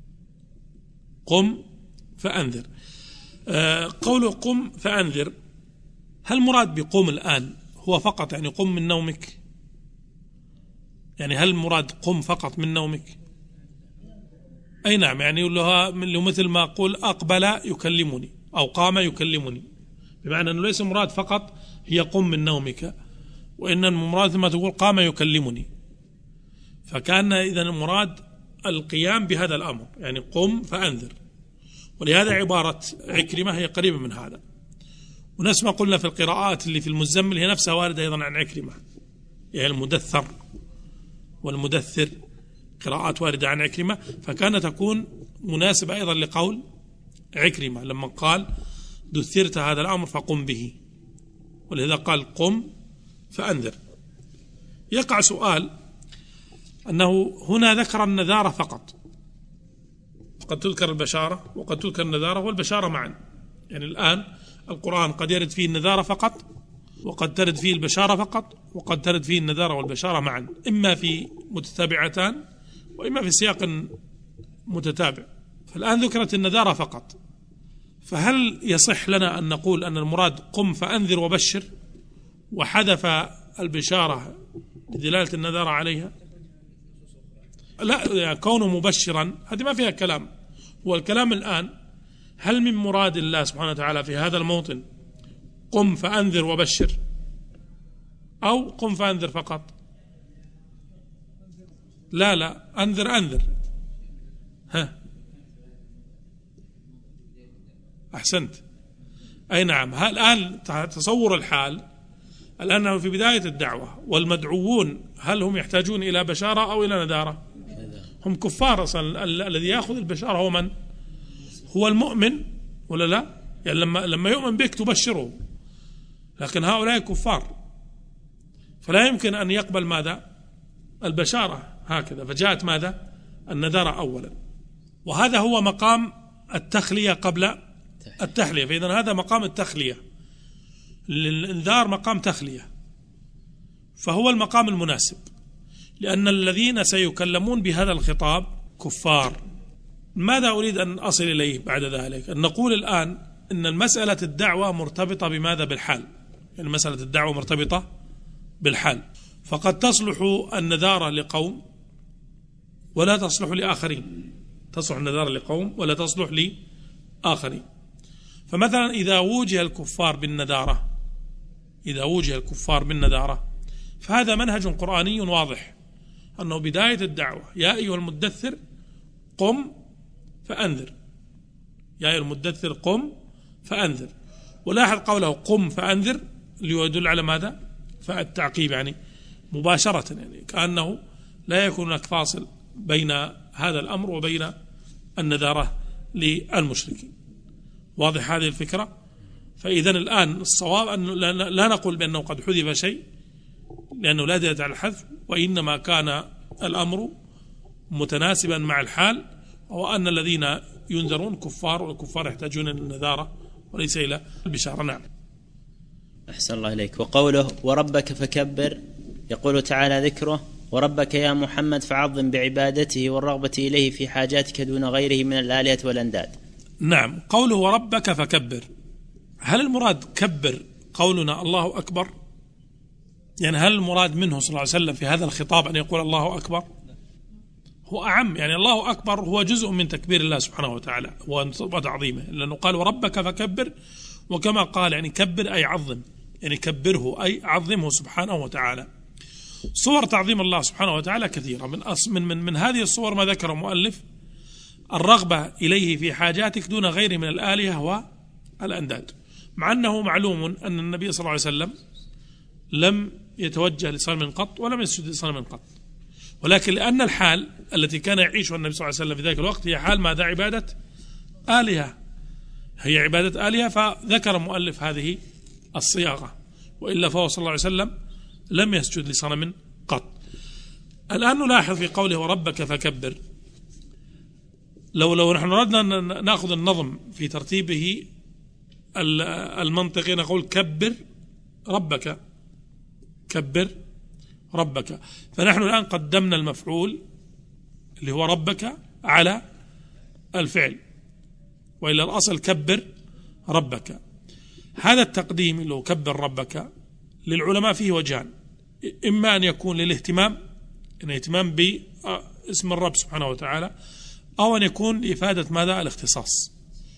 قم فأنذر. قوله قم فأنذر، هل مراد بقوم الآن هو فقط يعني قم من نومك؟ يعني هل مراد قم فقط من نومك؟ أي نعم، يعني له مثل ما أقول أقبل يكلمني أو قام يكلمني، بمعنى أنه ليس مراد فقط هي قم من نومك، وإن المراد ما تقول قام يكلمني، فكان إذن المراد القيام بهذا الأمر يعني قم فأنذر. ولهذا عبارة عكرمة هي قريبة من هذا. ونفس ما قلنا في القراءات اللي في المزمل هي نفسها واردة أيضا عن عكرمة، يعني المدثر والمدثر قراءات واردة عن عكرمة، فكانت تكون مناسبة أيضا لقول عكرمة لما قال دثرت هذا الأمر فقم به، ولهذا قال قم فأنذر. يقع سؤال أنه هنا ذكر النذارة فقط، قد تذكر البشارة وقد تذكر النذارة والبشارة معا، يعني الآن القرآن قد يرد فيه النذارة فقط وقد ترد فيه البشارة فقط وقد ترد فيه النذارة والبشارة معا، إما في متتابعتان وإما في سياق متتابع. فالآن ذكرت النذارة فقط، فهل يصح لنا أن نقول أن المراد قم فأنذر وبشر وحذف البشارة بدلالة النذارة عليها؟ لا، يعني كونه مبشرا هذه ما فيها كلام. والكلام الآن هل من مراد الله سبحانه وتعالى في هذا الموطن قم فأنذر وبشر أو قم فأنذر فقط؟ لا أنذر. ها أحسنت، أي نعم. الآن تصور الحال الآن في بداية الدعوة، والمدعوون هل هم يحتاجون إلى بشارة أو إلى نذارة؟ هم كفار أصلا. الذي يأخذ البشارة هو من؟ هو المؤمن ولا لا؟ يعني لما يؤمن بك تبشره، لكن هؤلاء كفار فلا يمكن أن يقبل ماذا؟ البشارة هكذا. فجاءت ماذا؟ النذارة أولا، وهذا هو مقام التخلية قبل التحلية. فإذا هذا مقام التخلية، الإنذار مقام تخلية، فهو المقام المناسب، لأن الذين سيكلمون بهذا الخطاب كفار. ماذا أريد أن أصل إليه بعد ذلك؟ أن نقول الآن أن المسألة الدعوة مرتبطة بماذا؟ بالحال. يعني مسألة الدعوة مرتبطة بالحال، فقد تصلح النذارة لقوم ولا تصلح لآخرين، تصلح النذارة لقوم ولا تصلح لآخرين. فمثلا إذا وجه الكفار بالنذارة فهذا منهج قرآني واضح أنه بداية الدعوة يا أيها المدثر قم فأنذر، يا أيها المدثر قم فأنذر. ولاحظ قوله قم فأنذر ليدل على ماذا؟ فالتعقيب يعني مباشرة، يعني كأنه لا يكون هناك فاصل بين هذا الأمر وبين النذارة للمشركين. واضح هذه الفكرة؟ فإذا الآن الصواب أن لا نقول بأنه قد حذف شيء، لأنه لا دليل على الحذف، وإنما كان الأمر متناسبا مع الحال، وأن الذين ينذرون كفار، والكفار يحتاجون إلى النذارة وليس إلى البشارة. نعم. أحسن الله إليك. وقوله وربك فكبر، يقول تعالى ذكره وربك يا محمد فعظم بعبادته والرغبة إليه في حاجاتك دون غيره من الآلهة والأنداد. نعم. قوله وربك فكبر، هل المراد كبر قولنا الله أكبر؟ يعني هل المراد منه صلى الله عليه وسلم في هذا الخطاب أن يقول الله أكبر؟ هو أعم، يعني الله أكبر هو جزء من تكبير الله سبحانه وتعالى وتعظيمه، لأنه قال وربك فكبر، وكما قال يعني كبر أي عظم، يعني كبره أي عظمه سبحانه وتعالى. صور تعظيم الله سبحانه وتعالى كثيرة. من هذه الصور ما ذكر المؤلف الرغبة إليه في حاجاتك دون غير من الآلهة والأنداد، مع أنه معلوم أن النبي صلى الله عليه وسلم لم يتوجه لصنم قط ولم يسجد لصنم قط، ولكن لأن الحال التي كان يعيشها النبي صلى الله عليه وسلم في ذلك الوقت هي حال ماذا؟ عبادة آلهة، هي عبادة آلهة، فذكر المؤلف هذه الصياغة، وإلا فهو صلى الله عليه وسلم لم يسجد لصنم قط. الآن نلاحظ في قوله وربك فكبر، لو نحن ردنا نأخذ النظم في ترتيبه المنطقي نقول كبر ربك، كبر ربك. فنحن الآن قدمنا المفعول اللي هو ربك على الفعل، وإلا الأصل كبر ربك. هذا التقديم اللي هو كبر ربك للعلماء فيه وجهان، إما أن يكون للاهتمام، أن اهتمام باسم الرب سبحانه وتعالى، أو أن يكون لإفادة ماذا؟ الاختصاص.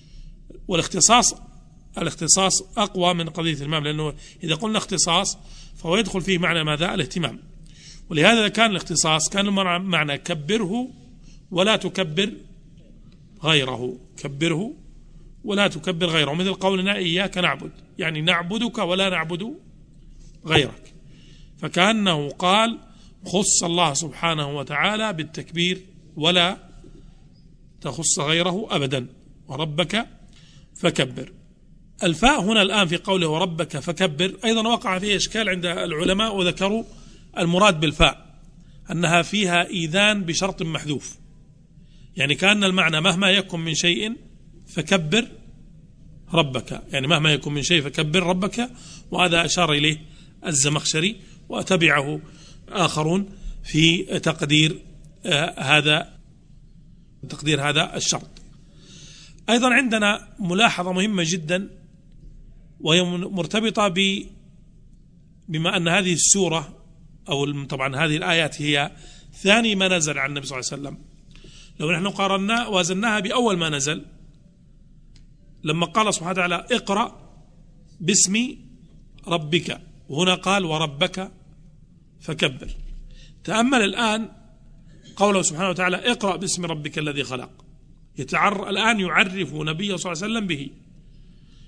والاختصاص أقوى من قضية الإمام، لأنه إذا قلنا اختصاص فهو يدخل فيه معنى ماذا؟ الاهتمام. ولهذا كان الاختصاص كان معنى كبره ولا تكبر غيره، كبره ولا تكبر غيره، مثل قولنا إياك نعبد، يعني نعبدك ولا نعبد غيرك. فكأنه قال خص الله سبحانه وتعالى بالتكبير ولا تخص غيره أبدا، وربك فكبر. الفاء هنا الآن في قوله وربك فكبر أيضا وقع فيه إشكال عند العلماء، وذكروا المراد بالفاء أنها فيها إيذان بشرط محذوف، يعني كأن المعنى مهما يكن من شيء فكبر ربك، يعني مهما يكن من شيء فكبر ربك. وهذا أشار إليه الزمخشري وتبعه آخرون في تقدير هذا الشرط. أيضا عندنا ملاحظة مهمة جدا، وهي مرتبطة بما أن هذه السورة أو طبعا هذه الآيات هي ثاني ما نزل عن النبي صلى الله عليه وسلم. لو نحن قارنا وازناها بأول ما نزل لما قال سبحانه وتعالى اقرأ باسم ربك، وهنا قال وربك فكبر. تأمل الآن قوله سبحانه وتعالى اقرأ باسم ربك الذي خلق، الآن يعرف نبيه صلى الله عليه وسلم به،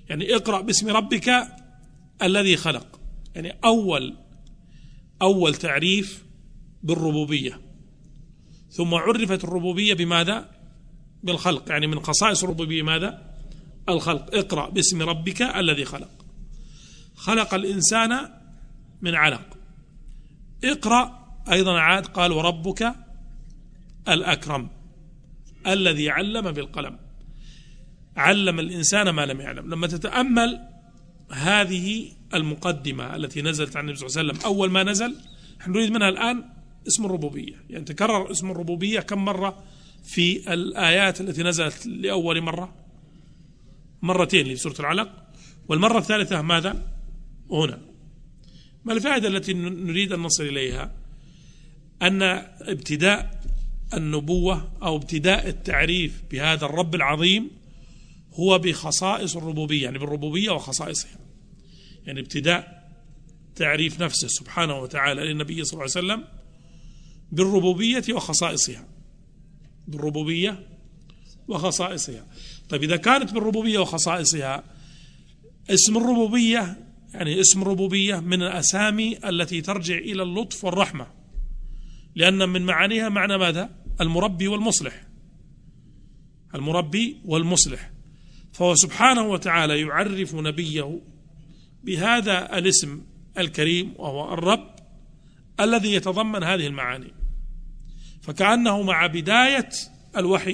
يعني اقرأ باسم ربك الذي خلق، يعني أول تعريف بالربوبية، ثم عرفت الربوبية بماذا؟ بالخلق، يعني من خصائص الربوبية ماذا؟ الخلق. اقرأ باسم ربك الذي خلق. خلق الإنسان من علق. اقرأ أيضا عاد قال وربك الأكرم الذي علم بالقلم، علم الإنسان ما لم يعلم. لما تتأمل هذه المقدمة التي نزلت عن النبي صلى الله عليه وسلم أول ما نزل، نحن نريد منها الآن اسم الربوبية. يعني تكرر اسم الربوبية كم مرة في الآيات التي نزلت لأول مرة؟ مرتين في سورة العلق، والمرة الثالثة ماذا؟ هنا. ما الفائدة التي نريد أن نصل إليها؟ أن ابتداء النبوة أو ابتداء التعريف بهذا الرب العظيم هو بخصائص الربوبية، يعني بالربوبية وخصائصها. يعني ابتداء تعريف نفسه سبحانه وتعالى للنبي صلى الله عليه وسلم بالربوبية وخصائصها، بالربوبية وخصائصها. طيب إذا كانت بالربوبية وخصائصها، اسم الربوبية يعني اسم الربوبية من الأسامي التي ترجع إلى اللطف والرحمة، لأن من معانيها معنى ماذا؟ المربي والمصلح، المربي والمصلح. فهو سبحانه وتعالى يعرف نبيه بهذا الاسم الكريم وهو الرب الذي يتضمن هذه المعاني. فكأنه مع بداية الوحي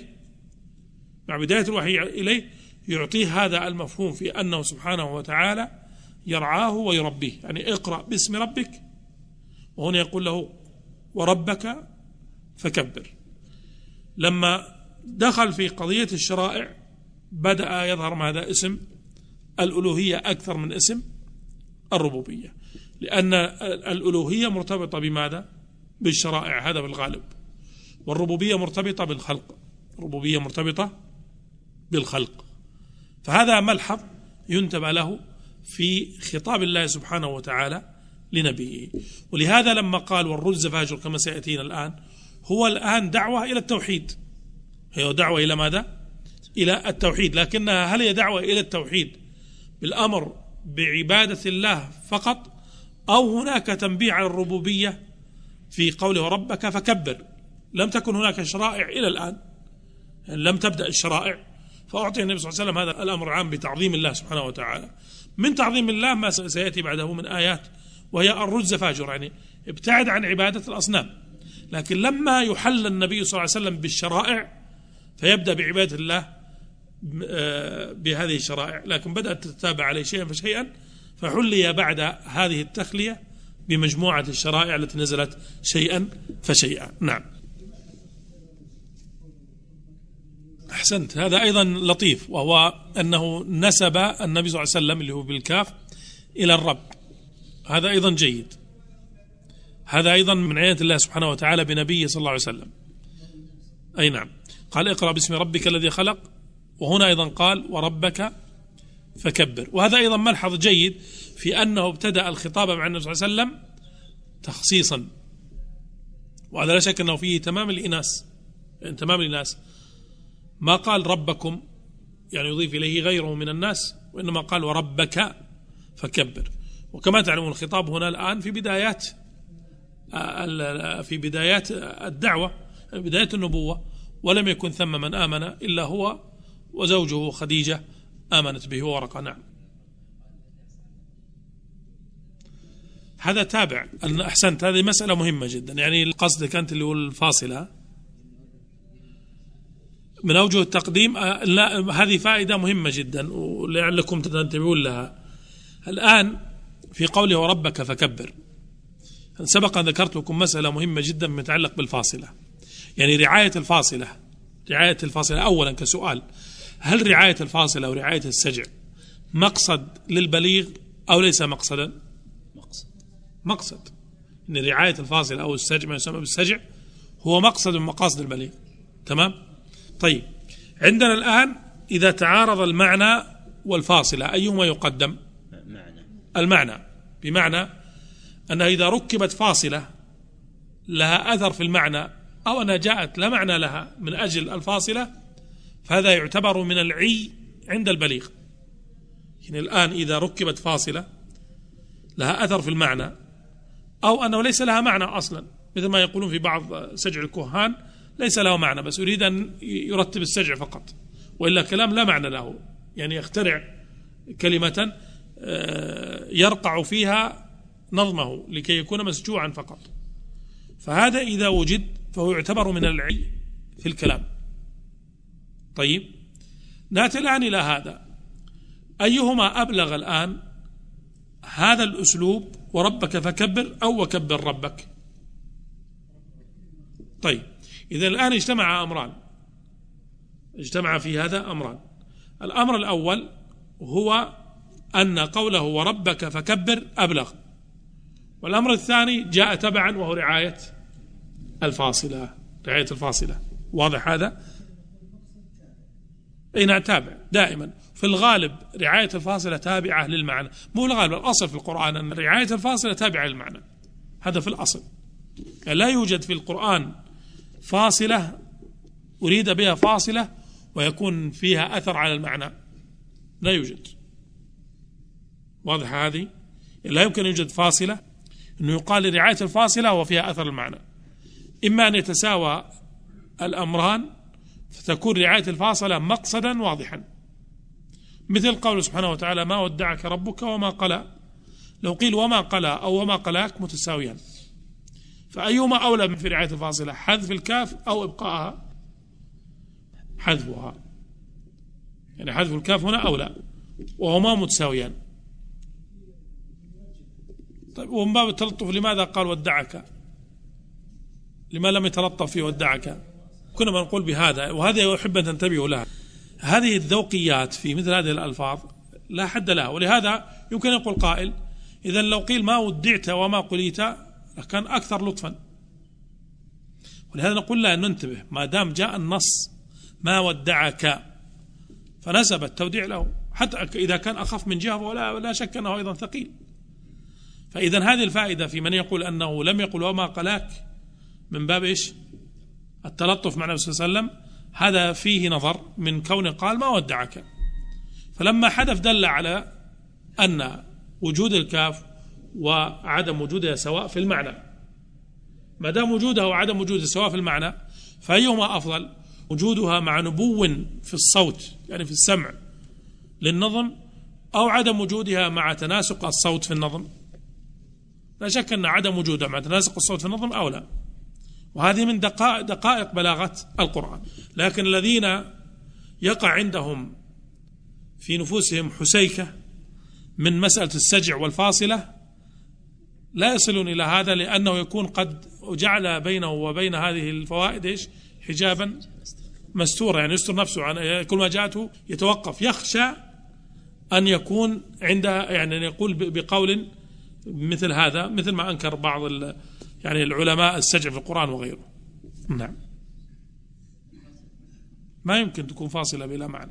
إليه يعطيه هذا المفهوم في أنه سبحانه وتعالى يرعاه ويربيه. يعني اقرأ باسم ربك، وهنا يقول له وربك فكبر. لما دخل في قضية الشرائع بدأ يظهر ماذا؟ اسم الألوهية أكثر من اسم الربوبية، لأن الألوهية مرتبطة بماذا؟ بالشرائع، هذا بالغالب، والربوبية مرتبطة بالخلق، الربوبية مرتبطة بالخلق. فهذا ملحظ ينتبه له في خطاب الله سبحانه وتعالى لنبيه. ولهذا لما قال والرز فاجر كما سيأتينا الآن، هو الآن دعوة إلى التوحيد، هي دعوة إلى ماذا؟ إلى التوحيد، لكنها هل هي دعوة إلى التوحيد بالأمر بعبادة الله فقط، أو هناك تنبيه على الربوبية في قوله ربك فكبر؟ لم تكن هناك شرائع إلى الآن، لم تبدأ الشرائع، فأعطي النبي صلى الله عليه وسلم هذا الأمر عام بتعظيم الله سبحانه وتعالى. من تعظيم الله ما سيأتي بعده من آيات، وهي الرز فاجر، يعني ابتعد عن عبادة الأصنام. لكن لما يحل النبي صلى الله عليه وسلم بالشرائع فيبدأ بعبادة الله بهذه الشرائع، لكن بدأت تتابع عليه شيئا فشيئا، فحلي بعد هذه التخلية بمجموعة الشرائع التي نزلت شيئا فشيئا. نعم، أحسنت. هذا أيضا لطيف، وهو أنه نسب النبي صلى الله عليه وسلم اللي هو بالكاف إلى الرب، هذا أيضا جيد، هذا أيضا من عناية الله سبحانه وتعالى بنبيه صلى الله عليه وسلم. أي نعم، قال اقرأ باسم ربك الذي خلق، وهنا أيضا قال وربك فكبر. وهذا أيضا ملحظ جيد في أنه ابتدأ الخطاب مع النبي صلى الله عليه وسلم تخصيصا، وهذا لا شك أنه فيه تمام الإناس، يعني تمام الإناس. ما قال ربكم يعني يضيف إليه غيره من الناس، وإنما قال وربك فكبر. وكما تعلمون الخطاب هنا الآن في بدايات الدعوة، بداية النبوة، ولم يكن ثم من آمن إلا هو وزوجه خديجة آمنت به ورقة. نعم، هذا تابع. أحسنت، هذه مسألة مهمة جدا. يعني القصد كانت اللي هو الفاصلة من أوجه التقديم، هذه فائدة مهمة جدا ولعلكم تنتبهون لها. الآن في قوله وربك فكبر، سبق أن ذكرت لكم مسألة مهمة جدا متعلق بالفاصلة، يعني رعاية الفاصلة أولا كسؤال، هل رعاية الفاصلة أو رعاية السجع مقصد للبليغ أو ليس مقصدا؟ مقصد. إن رعاية الفاصلة أو السجع ما يسمى بالسجع هو مقصد من مقاصد البليغ. تمام؟ طيب، عندنا الآن إذا تعارض المعنى والفاصلة أيهما يقدم؟ المعنى، بمعنى أنها إذا ركبت فاصلة لها أثر في المعنى، أو أنها جاءت لا معنى لها من أجل الفاصلة، فهذا يعتبر من العي عند البليغ. يعني الآن إذا ركبت فاصلة لها أثر في المعنى، أو أنه ليس لها معنى أصلا، مثل ما يقولون في بعض سجع الكهان ليس له معنى، بس يريد أن يرتب السجع فقط، وإلا كلام لا معنى له، يعني يخترع كلمة يرقع فيها نظمه لكي يكون مسجوعا فقط. فهذا إذا وجد فهو يعتبر من العلم في الكلام. طيب، نأتي الآن إلى هذا، أيهما أبلغ الآن، هذا الأسلوب وربك فكبر أو وكبر ربك؟ طيب، إذا الآن اجتمع في هذا أمران. الأمر الأول هو أن قوله وربك فكبر أبلغ، والأمر الثاني جاء تبعا وهو رعاية الفاصلة. واضح هذا؟ أي نعم، تابع دائما. في الغالب رعاية الفاصلة تابعة للمعنى، مو الغالب، الأصل في القرآن أن رعاية الفاصلة تابعة للمعنى، هذا في الأصل. يعني لا يوجد في القرآن فاصلة أريد بها فاصلة ويكون فيها أثر على المعنى، لا يوجد. واضح هذه؟ لا يمكن يوجد فاصلة أنه يقال رعاية الفاصلة وفيها أثر المعنى، إما أن يتساوى الأمران فتكون رعاية الفاصلة مقصدا واضحا، مثل قول سبحانه وتعالى ما ودعك ربك وما قلى. لو قيل وما قلى أو وما قلاك متساويان، فأيهما أولى في رعاية الفاصلة، حذف الكاف أو إبقاءها؟ حذفها، يعني حذف الكاف هنا أولى، وهما متساويان. طيب، ومن باب التلطف لماذا قال ودعك؟ لما لم يتلطف في ودعك؟ كنا بنقول بهذا، وهذا يحب أن تنتبهوا لها، هذه الذوقيات في مثل هذه الألفاظ لا حد لها. ولهذا يمكن أن يقول قائل إذا لو قيل ما ودعت وما قليت كان أكثر لطفا. ولهذا نقول لا، ننتبه، ما دام جاء النص ما ودعك فنسب التوديع له، حتى إذا كان أخف من جهة ولا شك أنه أيضا ثقيل. فإذا هذه الفائدة في من يقول أنه لم يقل وما قلاك من باب إيش؟ التلطف مع النبي صلى الله عليه وسلم، هذا فيه نظر من كونه قال ما ودعك. فلما حدث دل على أن وجود الكاف وعدم وجودها سواء في المعنى، ما دام وجودها وعدم وجودها سواء في المعنى، فأيهما أفضل؟ وجودها مع نبو في الصوت يعني في السمع للنظم، أو عدم وجودها مع تناسق الصوت في النظم؟ لا شك أن عدم وجودها مع تناسق الصوت في النظم أولى، وهذه من دقائق بلاغة القرآن. لكن الذين يقع عندهم في نفوسهم حسيكة من مسألة السجع والفاصلة لا يصلون إلى هذا، لأنه يكون قد جعل بينه وبين هذه الفوائد إيش؟ حجابا مستورا، يعني يستر نفسه عن كل ما جاءته، يتوقف، يخشى أن يكون عنده، يعني أن يقول بقول مثل هذا، مثل ما أنكر بعض يعني العلماء السجع في القرآن وغيره. نعم، ما يمكن تكون فاصلة بلا معنى.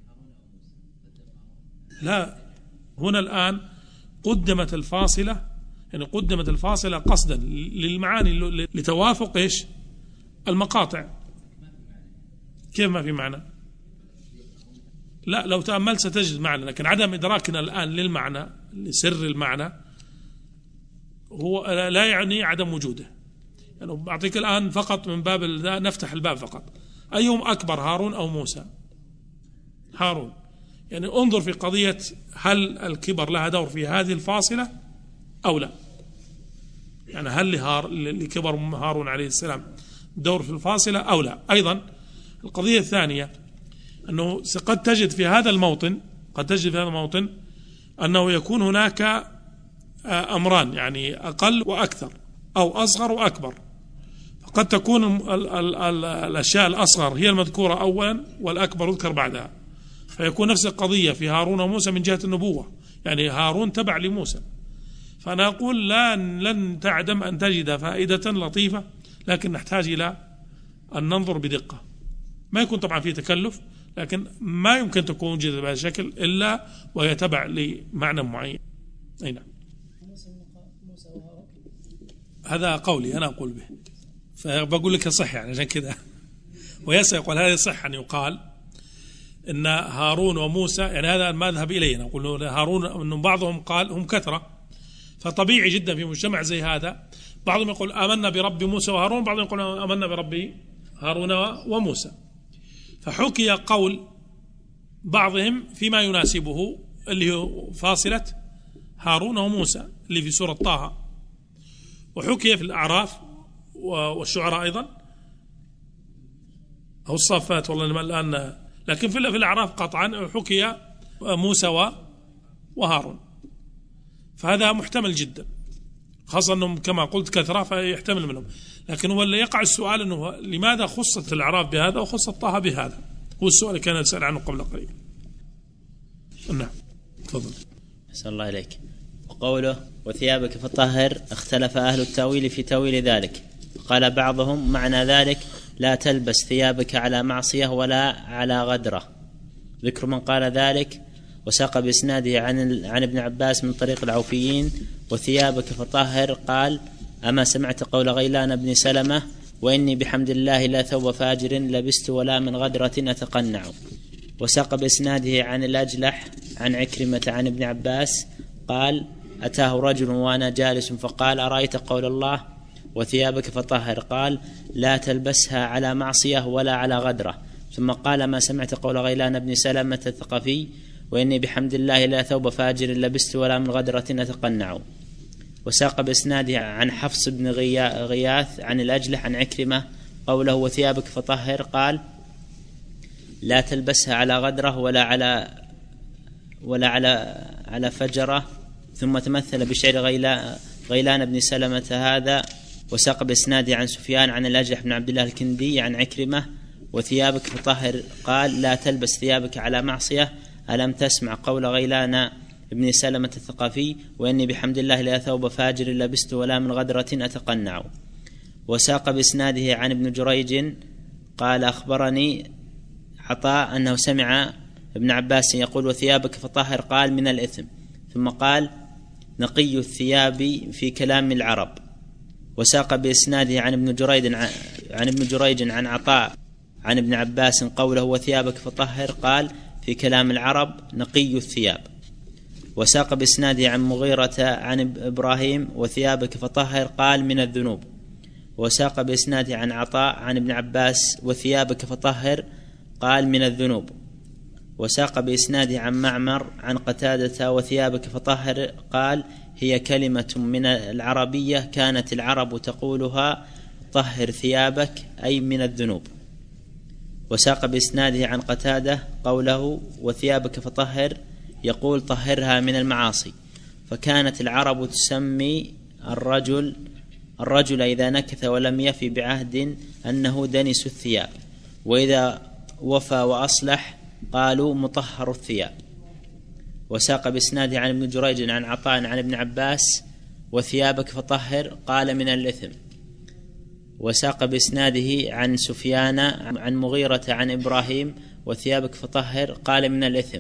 لا، هنا الآن قدمت الفاصلة، يعني قدمت الفاصلة قصدا للمعاني لتوافق إيش؟ المقاطع. كيف ما في معنى؟ لا، لو تأملت ستجد معنى، لكن عدم إدراكنا الآن للمعنى، لسر المعنى، هو لا يعني عدم وجوده. يعني أعطيك الآن فقط من باب نفتح الباب فقط، أيهم أكبر، هارون أو موسى؟ هارون. يعني انظر في قضية هل الكبر لها دور في هذه الفاصلة أو لا؟ يعني هل لكبر هارون عليه السلام دور في الفاصلة أو لا؟ أيضا القضية الثانية أنه قد تجد في هذا الموطن أنه يكون هناك أمران، يعني أقل وأكثر، أو أصغر وأكبر. فقد تكون الأشياء الأصغر هي المذكورة أولا والأكبر يذكر بعدها، فيكون نفس القضية في هارون وموسى من جهة النبوة، يعني هارون تبع لموسى. فأنا أقول لن تعدم أن تجد فائدة لطيفة، لكن نحتاج إلى أن ننظر بدقة. ما يكون طبعا فيه تكلف، لكن ما يمكن تكون وجدت بهذا الشكل إلا ويتبع لمعنى معين. أي نعم، هذا قولي أنا أقول به، فبقول لك صح يعني عشان كذا. ويسأل يقول هذا صح أن يقال إن هارون وموسى، يعني هذا ما ذهب إليه، نقول هارون أن بعضهم قال هم كثرة، فطبيعي جدا في مجتمع زي هذا بعضهم يقول آمنا برب موسى وهارون، بعضهم يقول آمنا برب هارون وموسى. فحكي قول بعضهم فيما يناسبه اللي هو فاصلة هارون وموسى اللي في سورة طه، وحكي في الأعراف والشعراء أيضا أو الصافات والله الآن، لكن في الأعراف قطعا حكي موسى وهارون، فهذا محتمل جدا، خاصة أنهم كما قلت كثرة فيحتمل منهم. لكن هو اللي يقع السؤال أنه لماذا خصت الأعراف بهذا وخصت طه بهذا، هو السؤال اللي كان يسأل عنه قبل قليل. نعم تفضل. أسأل الله إليك. وقوله وثيابك فطهر، اختلف أهل التأويل في تأويل ذلك، قال بعضهم معنى ذلك لا تلبس ثيابك على معصية ولا على غدرة. ذكر من قال ذلك وساق بإسناده عن ابن عباس من طريق العوفيين وثيابك فطهر، قال أما سمعت قول غيلان بن سلمة وإني بحمد الله لا ثوب فاجر لبست ولا من غدرة أتقنع. وساق بإسناده عن الأجلح عن عكرمة عن ابن عباس قال أتاه رجل وأنا جالس فقال أرأيت قول الله وثيابك فطهر، قال لا تلبسها على معصية ولا على غدرة. ثم قال ما سمعت قول غيلان بن سلمة الثقفي وإني بحمد الله لا ثوب فاجر لبست ولا من غدرة أتقنع. وساق بإسناده عن حفص بن غياث عن الأجلح عن عكرمة قوله وثيابك فطهر، قال لا تلبسها على غدرة ولا على فجرة. ثم تمثل بشعر غيلان بن سلمة هذا. وساق بإسناده عن سفيان عن الأجلح بن عبد الله الكندي عن عكرمة وثيابك فطهر، قال لا تلبس ثيابك على معصية، ألم تسمع قول غيلان ابن سلمة الثقفي وإني بحمد الله لا ثوب فاجر لبست ولا من غدرة أتقنع. وساق بإسناده عن ابن جريج قال أخبرني عطاء أنه سمع ابن عباس يقول وثيابك فطهر، قال من الإثم. ثم قال نقي الثياب في كلام العرب. وساق بإسناده عن ابن جريج عن عطاء عن ابن عباس قوله وثيابك فطهر، قال في كلام العرب نقي الثياب. وساق بإسناده عن مغيرة عن إبراهيم وثيابك فطهر، قال من الذنوب. وساق بإسناده عن عطاء عن ابن عباس وثيابك فطهر، قال من الذنوب. وساق بإسناده عن معمر عن قتادة وثيابك فطهر، قال هي كلمة من العربية كانت العرب تقولها طهر ثيابك أي من الذنوب. وساق بإسناده عن قتادة قوله وثيابك فطهر يقول طهرها من المعاصي، فكانت العرب تسمي الرجل إذا نكث ولم يفي بعهد أنه دنس الثياب، وإذا وفى وأصلح قالوا مطهر الثياب. وساق بإسناده عن ابن جريج عن عطاء عن ابن عباس وثيابك فطهر، قال من الإثم. وساق بإسناده عن سفيان عن مغيرة عن إبراهيم وثيابك فطهر، قال من الإثم.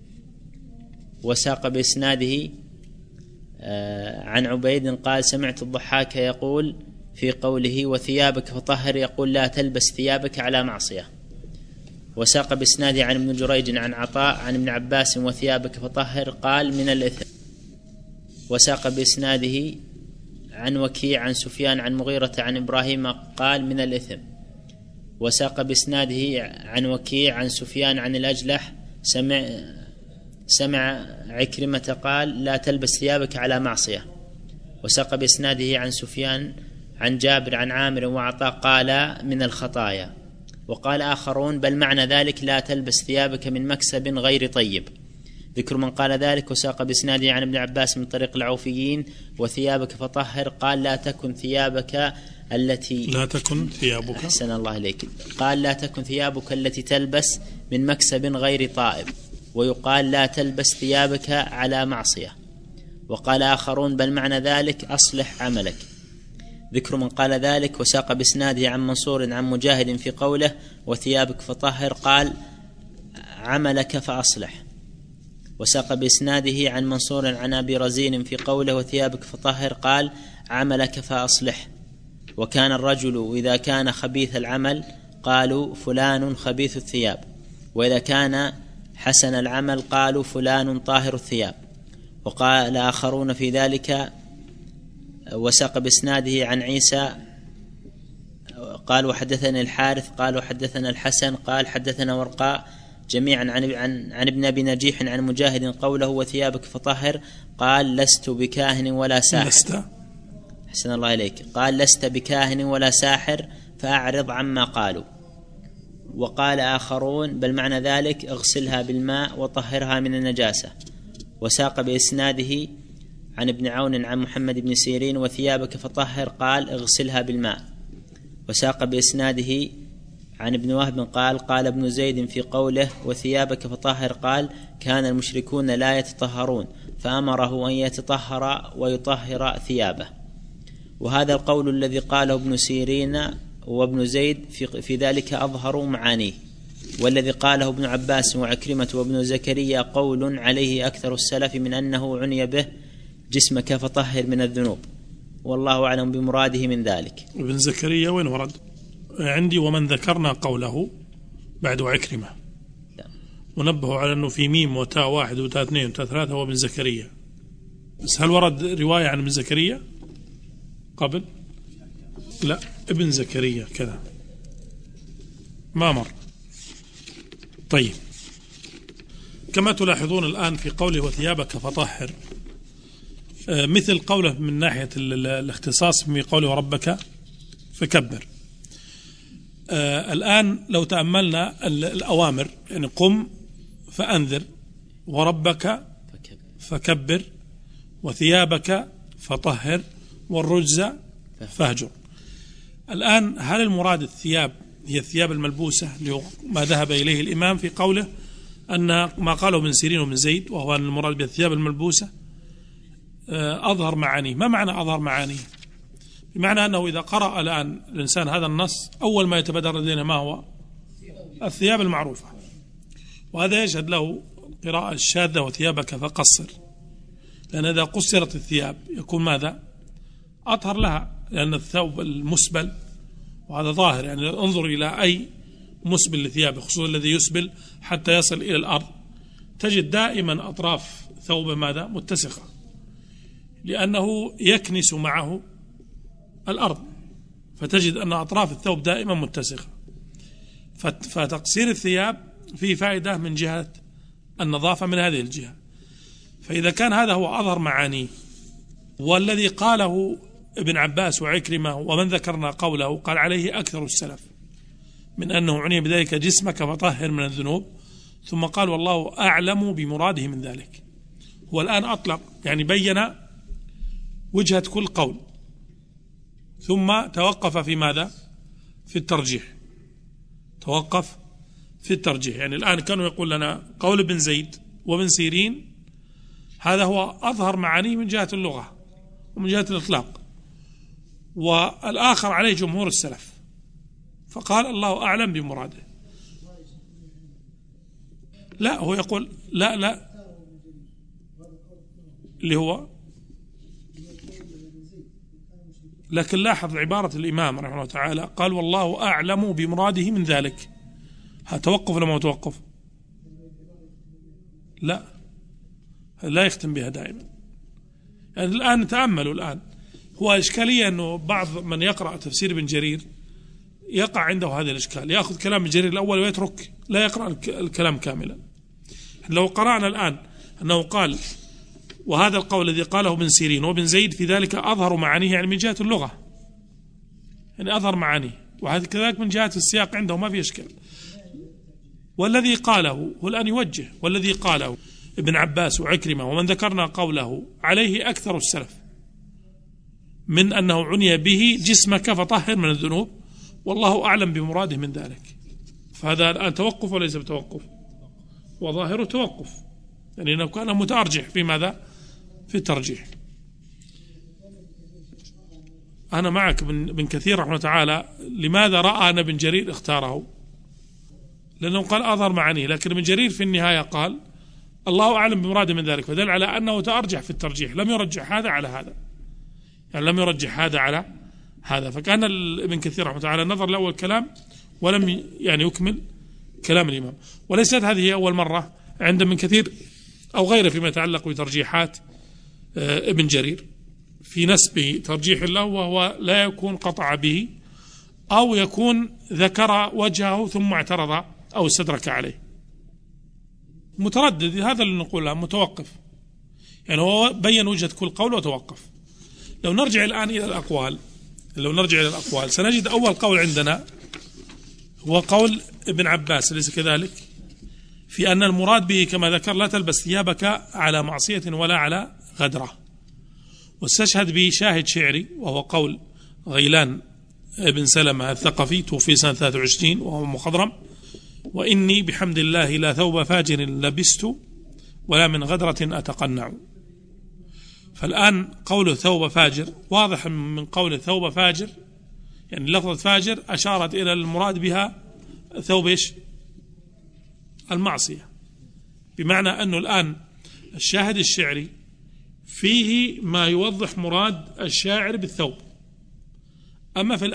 وساق بإسناده عن عبيد قال سمعت الضحاك يقول في قوله وثيابك فطهر يقول لا تلبس ثيابك على معصية. وساق بإسناده عن ابن جريج عن عطاء عن ابن عباس وثيابك فطهر، قال من الإثم. وساق بإسناده عن وكيع عن سفيان عن مغيرة عن إبراهيم قال من الإثم. وساق بإسناده عن وكيع عن سفيان عن الأجلح سمع عكرمة قال لا تلبس ثيابك على معصية. وساق بإسناده عن سفيان عن جابر عن عامر وعطاء قال من الخطايا. وقال آخرون بل معنى ذلك لا تلبس ثيابك من مكسب غير طيب. ذكر من قال ذلك. وساق بإسناده عن ابن عباس من طريق العوفيين وثيابك فطهر، قال لا تكن ثيابك أحسن الله إليك، قال لا تكن ثيابك التي تلبس من مكسب غير طائب، ويقال لا تلبس ثيابك على معصية. وقال آخرون بل معنى ذلك أصلح عملك. ذكر من قال ذلك. وساق بإسناده عن منصور عن مجاهد في قوله وثيابك فطهر، قال عملك فأصلح. وساق بإسناده عن منصور عن أبي رزين في قوله وثيابك فطهر، قال عملك فأصلح. وكان الرجل إذا كان خبيث العمل قالوا فلان خبيث الثياب، وإذا كان حسن العمل قالوا فلان طاهر الثياب. وقال آخرون في ذلك وساق بإسناده عن عيسى قال وحدثنا الحارث قال وحدثنا الحسن قال حدثنا ورقاء جميعا عن ابن أبي نجيح عن مجاهد قوله وثيابك فطهر قال لست بكاهن ولا ساحر. أحسن الله إليك. قال لست بكاهن ولا ساحر فأعرض عما قالوا. وقال آخرون بل معنى ذلك اغسلها بالماء وطهرها من النجاسة. وساق بإسناده عن ابن عون عن محمد بن سيرين وثيابك فطهر قال اغسلها بالماء. وساق بإسناده عن ابن وهب قال ابن زيد في قوله وثيابك فطهر قال كان المشركون لا يتطهرون فأمره أن يتطهر ويطهر ثيابه. وهذا القول الذي قاله ابن سيرين وابن زيد في ذلك أظهر معانيه. والذي قاله ابن عباس وعكرمة وابن زكريا قول عليه أكثر السلف من أنه عني به جسمك فطهر من الذنوب، والله أعلم بمراده من ذلك. ابن زكريا وين ورد؟ عندي ومن ذكرنا قوله بعد عكرمة، ونبهوا على أنه في ميم وتاء 1 وتاء 2 وتاء 3 هو ابن زكريا. بس هل ورد رواية عن ابن زكريا قبل؟ لا، ابن زكريا كذا ما مر. طيب، كما تلاحظون الآن في قوله وثيابك فطهر مثل قوله من ناحية الاختصاص في قوله وربك فكبر. الآن لو تأملنا الأوامر يعني قم فأنذر وربك فكبر وثيابك فطهر والرجز فاهجر. الآن هل المراد الثياب هي الثياب الملبوسة ما ذهب إليه الإمام في قوله أن ما قاله ابن سيرين وابن زيد وهو أن المراد بالثياب الملبوسة أظهر معانيه؟ ما معنى أظهر معانيه؟ بمعنى أنه إذا قرأ الآن الإنسان هذا النص أول ما يتبادر لدينا ما هو؟ الثياب المعروفة، وهذا يشهد له قراءة الشاذة وثيابك فقصر، لأن إذا قصرت الثياب يكون ماذا؟ أطهر لها، لأن الثوب المسبل وهذا ظاهر يعني انظر إلى أي مسبل لثيابه خصوصا الذي يسبل حتى يصل إلى الأرض تجد دائما أطراف ثوبه ماذا؟ متسخة، لأنه يكنس معه الأرض، فتجد أن أطراف الثوب دائما متسخة. فتقصير الثياب فيه فائدة من جهة النظافة من هذه الجهة. فإذا كان هذا هو أظهر معانيه، والذي قاله ابن عباس وعكرمة ومن ذكرنا قوله قال عليه أكثر السلف من أنه عني بذلك جسمك فطهر من الذنوب، ثم قال والله أعلم بمراده من ذلك. هو الآن أطلق يعني بين وجهة كل قول ثم توقف في ماذا؟ في الترجيح. توقف في الترجيح. يعني الآن كانوا يقول لنا قول ابن زيد وابن سيرين هذا هو أظهر معانيه من جهة اللغة ومن جهة الإطلاق، والآخر عليه جمهور السلف، فقال الله أعلم بمراده. لا، هو يقول لا اللي هو، لكن لاحظ عبارة الإمام رحمه الله تعالى قال والله أعلم بمراده من ذلك. هتوقف ولا ما توقف؟ لا يختم بها دائما. يعني الآن تأملوا الآن، هو إشكالية أنه بعض من يقرأ تفسير ابن جرير يقع عنده هذا الإشكال، يأخذ كلام ابن جرير الأول ويترك لا يقرأ الكلام كاملا. لو قرأنا الآن أنه قال وهذا القول الذي قاله ابن سيرين وابن زيد في ذلك أظهر معانيه يعني من جهة اللغة، يعني أظهر معانيه، وهذا كذلك من جهة السياق عنده ما في إشكال. والذي قاله هو الآن يوجه، والذي قاله ابن عباس وعكرمة ومن ذكرنا قوله عليه أكثر السلف من أنه عني به جسمك فطهر من الذنوب، والله أعلم بمراده من ذلك. فهذا الآن توقف وليس بتوقف، وظاهر توقف، يعني إنه كان متأرجح في ماذا؟ في الترجيح. أنا معك ابن كثير رحمه تعالى. لماذا رأى أن ابن جرير اختاره؟ لأنه قال أظهر معانيه، لكن ابن جرير في النهاية قال الله أعلم بمراده من ذلك، ودل على أنه تأرجح في الترجيح، لم يرجح هذا على هذا، يعني لم يرجح هذا على هذا. فكان ابن كثير رحمه تعالى نظر لأول كلام ولم يعني يكمل كلام الإمام. وليست هذه أول مرة عند من كثير أو غيره فيما يتعلق بترجيحات ابن جرير في نسب ترجيح له، وهو لا يكون قطع به أو يكون ذكر وجهه ثم اعترض أو استدرك عليه. متردد، هذا اللي نقوله، متوقف، يعني هو بين وجهة كل قول وتوقف. لو نرجع الآن إلى الأقوال سنجد أول قول عندنا هو قول ابن عباس، ليس كذلك؟ في أن المراد به كما ذكر لا تلبس ثيابك على معصية ولا على غدرة. واستشهد به شاهد شعري وهو قول غيلان بن سلمة الثقفي توفي سنة 23 وهو مخضرم: وإني بحمد الله لا ثوب فاجر لبست ولا من غدرة أتقنع. فالآن قول ثوب فاجر واضح من قول ثوب فاجر، يعني لفظة فاجر أشارت إلى المراد بها ثوب إيش؟ المعصية، بمعنى أنه الآن الشاهد الشعري فيه ما يوضح مراد الشاعر بالثوب، أما في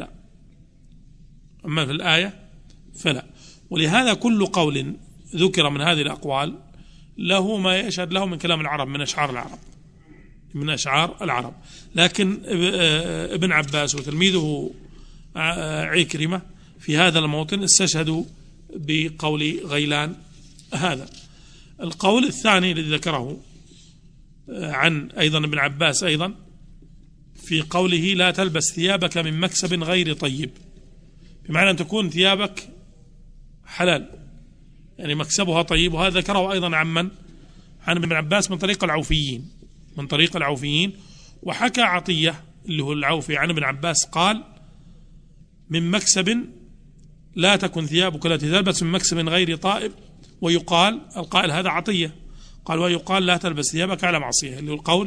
الآية فلا. ولهذا كل قول ذكر من هذه الأقوال له ما يشهد له من كلام العرب، من أشعار العرب. لكن ابن عباس وتلميذه عكرمة في هذا الموطن استشهدوا بقول غيلان هذا. القول الثاني الذي ذكره عن أيضا ابن عباس أيضا في قوله لا تلبس ثيابك من مكسب غير طيب، بمعنى أن تكون ثيابك حلال، يعني مكسبها طيب. وهذا ذكره أيضا عن ابن عباس من طريق العوفيين. وحكى عطية اللي هو العوفي عن ابن عباس قال: من مكسب لا تكن ثيابك التي تلبس من مكسب غير طائب. ويقال، القائل هذا عطية قال: ويقال لا تلبس ثيابك على معصية، اللي هو القول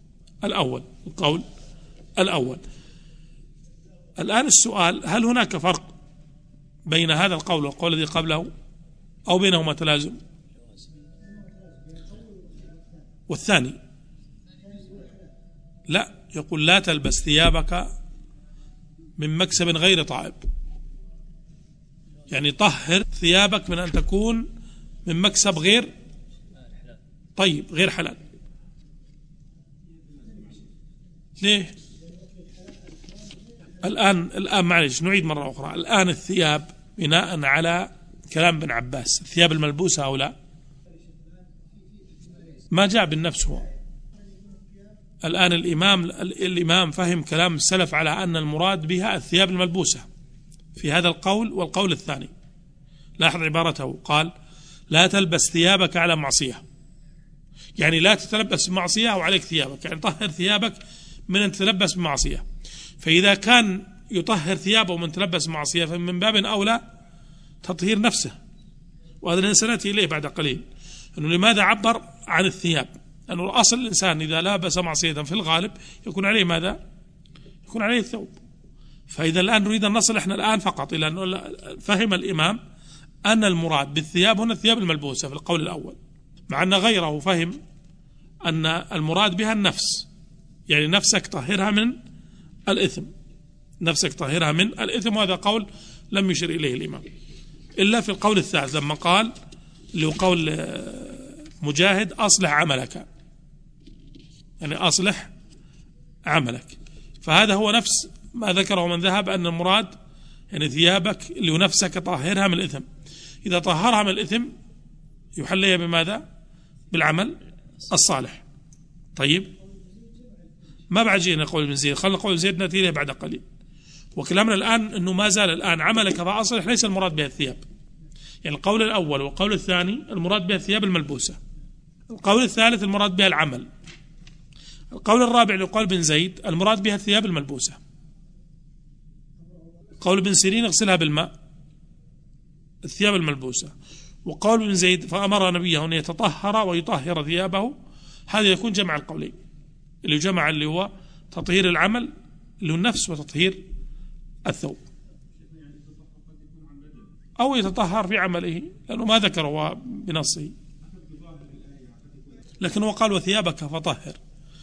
الأول. الآن السؤال: هل هناك فرق بين هذا القول والقول الذي قبله أو بينهما تلازم؟ والثاني لا، يقول لا تلبس ثيابك من مكسب غير طائب، يعني طهر ثيابك من أن تكون من مكسب غير طيب، غير حلال. ليه؟ الآن معلش نعيد مرة أخرى. الآن الثياب بناء على كلام ابن عباس، الثياب الملبوسة أو لا، ما جاء بالنفس هو. الآن الإمام فهم كلام السلف على أن المراد بها الثياب الملبوسة في هذا القول والقول الثاني. لاحظ عبارته، قال: لا تلبس ثيابك على معصية، يعني لا تتلبس بمعصية أو عليك ثيابك، يعني طهر ثيابك من أن تتلبس بمعصية. فإذا كان يطهر ثيابه من تلبس بمعصية فمن باب أولى تطهير نفسه. وهذا سنأتي إليه بعد قليل، أنه لماذا عبر عن الثياب؟ أنه أصل الإنسان إذا لابس معصية في الغالب يكون عليه ماذا؟ يكون عليه الثوب. فإذا الآن نريد أن نصل إحنا الآن فقط إلى أنه فهم الإمام أن المراد بالثياب هنا الثياب الملبوسة في القول الأول، مع أن غيره فهم أن المراد بها النفس، يعني نفسك طهرها من الإثم. وهذا قول لم يشر إليه الإمام إلا في القول الثالث لما قال، اللي هو قول مجاهد: أصلح عملك، يعني أصلح عملك. فهذا هو نفس ما ذكره من ذهب أن المراد يعني ثيابك اللي هو نفسك طهرها من الإثم. إذا طهرها من الإثم يحليها بماذا؟ بالعمل الصالح. طيب، ما بعد جينا قول ابن زيد، خلنا قول زيد نأتي إليه بعد قليل. وكلامنا الآن أنه ما زال الآن عملك فأصلح ليس المراد بها الثياب، يعني القول الأول والقول الثاني المراد بها الثياب الملبوسة، القول الثالث المراد بها العمل، القول الرابع لقول ابن زيد المراد بها الثياب الملبوسة. قول ابن سيرين: اغسلها بالماء، الثياب الملبوسة. وقول ابن زيد: فأمر نبيه أن يتطهر ويطهر ثيابه. هذا يكون جمع القولين، اللي جمع اللي هو تطهير العمل اللي هو النفس وتطهير الثوب، أو يتطهر في عمله لأنه ما ذكره بنصه. لكن هو قال: وثيابك فطهر،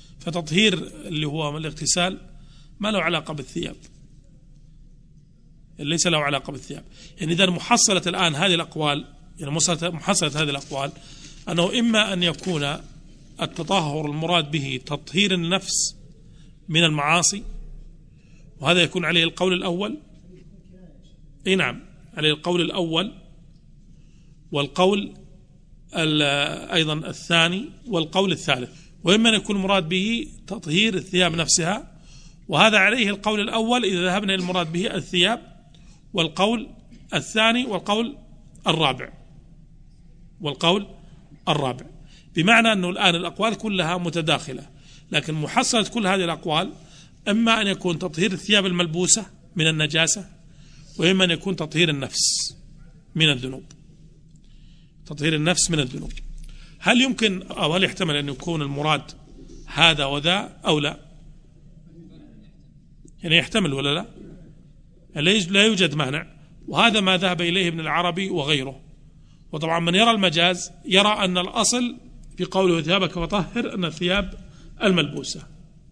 فتطهير اللي هو الاغتسال ما له علاقة بالثياب. ليس له علاقة بالثياب. يعني إذا محصلة الآن هذه الأقوال، يعني محصلة هذه الأقوال أنه إما أن يكون التطهر المراد به تطهير النفس من المعاصي، وهذا يكون عليه القول الأول، أي نعم عليه القول الأول والقول أيضا الثاني والقول الثالث، وإما أن يكون المراد به تطهير الثياب نفسها، وهذا عليه القول الأول إذا ذهبنا المراد به الثياب، والقول الثاني والقول الرابع، بمعنى أنه الآن الأقوال كلها متداخلة، لكن محصلة كل هذه الأقوال إما أن يكون تطهير الثياب الملبوسة من النجاسة، وإما أن يكون تطهير النفس من الذنوب. هل يمكن أو هل يحتمل أن يكون المراد هذا وذا أو لا؟ يعني يحتمل ولا لا؟ لا يوجد مانع، وهذا ما ذهب إليه ابن العربي وغيره. وطبعا من يرى المجاز يرى أن الأصل في قوله ثيابك فطهر أن الثياب الملبوسة،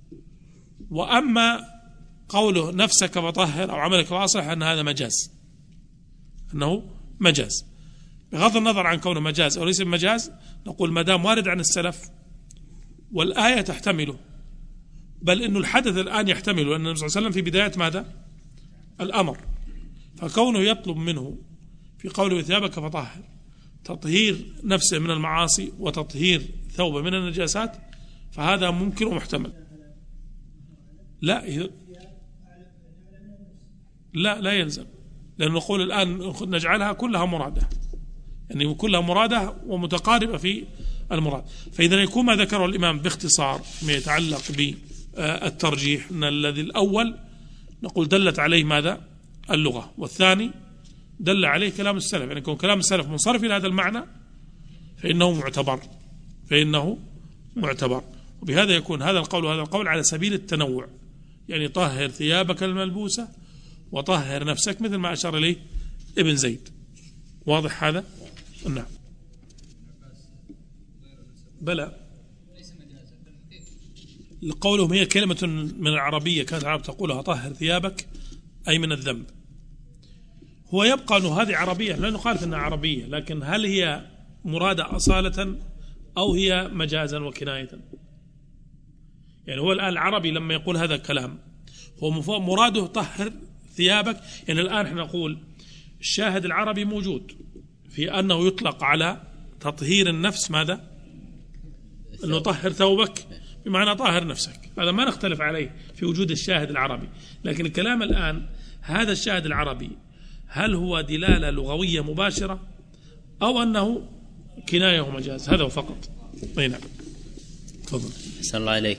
وأما قوله نفسك فطهر أو عملك فأصلح أن هذا مجاز، أنه مجاز. بغض النظر عن كونه مجاز أو ليس مجاز، نقول ما دام وارد عن السلف والآية تحتمله، بل إنه الحدث الآن يحتمله، لأن النبي صلى الله عليه وسلم في بداية ماذا؟ الأمر، فكونه يطلب منه في قوله ثيابك فطهر تطهير نفسه من المعاصي وتطهير ثوبه من النجاسات، فهذا ممكن ومحتمل. لا يلزم، لأنه نقول الآن نجعلها كلها مرادة، يعني كلها مرادة ومتقاربة في المراد. فإذا يكون ما ذكره الإمام باختصار ما يتعلق بالترجيح، أن الذي الأول نقول دلت عليه ماذا؟ اللغة، والثاني دل عليه كلام السلف، يعني يكون كلام السلف منصرف إلى هذا المعنى فإنه معتبر. وبهذا يكون هذا القول وهذا القول على سبيل التنوع، يعني طهر ثيابك الملبوسة وطهر نفسك، مثل ما أشار إليه ابن زيد. واضح هذا؟ نعم. بلى قولهم هي كلمة من العربية كانت العرب تقولها طهر ثيابك أي من الذنب. هو يبقى أنه هذه عربية، لا نخالف أنها عربية، لكن هل هي مرادة أصالة أو هي مجازا وكناية؟ يعني هو الآن العربي لما يقول هذا الكلام هو مراده طهر ثيابك، يعني الآن احنا نقول الشاهد العربي موجود في أنه يطلق على تطهير النفس ماذا؟ أنه طهر ثوبك بمعنى طهر نفسك، هذا ما نختلف عليه في وجود الشاهد العربي. لكن الكلام الآن هذا الشاهد العربي هل هو دلالة لغوية مباشرة أو أنه كناية ومجاز؟ هذا فقط. نعم تفضل. أحسن الله إليك.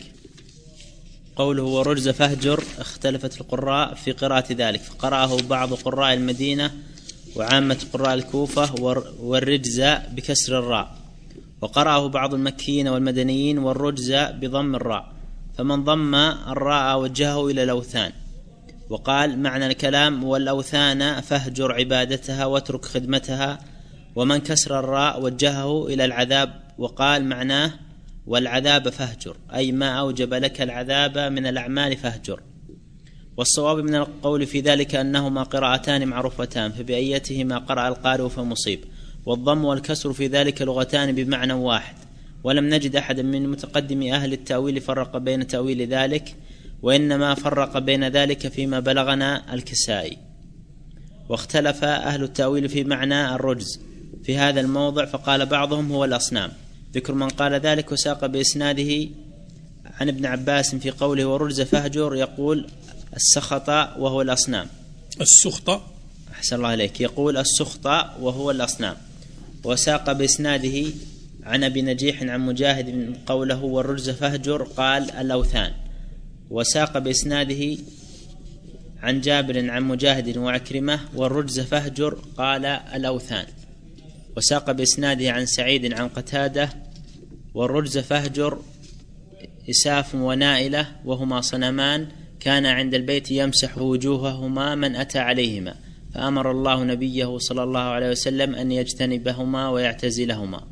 قوله ورجز فهجر، اختلفت القراء في قراءة ذلك، فقرأه بعض قراء المدينة وعامة قراء الكوفة والرجز بكسر الراء، وقرأه بعض المكيين والمدنيين والرجز بضم الراء، فمن ضم الراء وجهه إلى الأوثان، وقال معنى الكلام والأوثان فهجر عبادتها واترك خدمتها، ومن كسر الراء وجهه إلى العذاب، وقال معناه والعذاب فهجر أي ما أوجب لك العذاب من الأعمال فهجر. والصواب من القول في ذلك أنهما قراءتان معروفتان، فبأيتهما قرأ القارئ فمصيب، والضم والكسر في ذلك لغتان بمعنى واحد، ولم نجد أحدا من متقدم أهل التأويل فرق بين تأويل ذلك، وإنما فرق بين ذلك فيما بلغنا الكسائي. واختلف أهل التأويل في معنى الرجز في هذا الموضع، فقال بعضهم هو الأصنام، ذكر من قال ذلك وساق بإسناده عن ابن عباس في قوله ورجز فهجر يقول السخط وهو الأصنام. السخط، أحسن الله عليك، يقول السخط وهو الأصنام. وساق بإسناده عن أبي نجيح عن مجاهد من قوله والرجز فهجر قال الأوثان. وساق بإسناده عن جابر عن مجاهد وعكرمة والرجز فهجر قال الأوثان. وساق بإسناده عن سعيد عن قتادة والرجز فهجر إساف ونائلة وهما صنمان كان عند البيت يمسح وجوههما من أتى عليهما، فأمر الله نبيه صلى الله عليه وسلم أن يجتنبهما ويعتزلهما.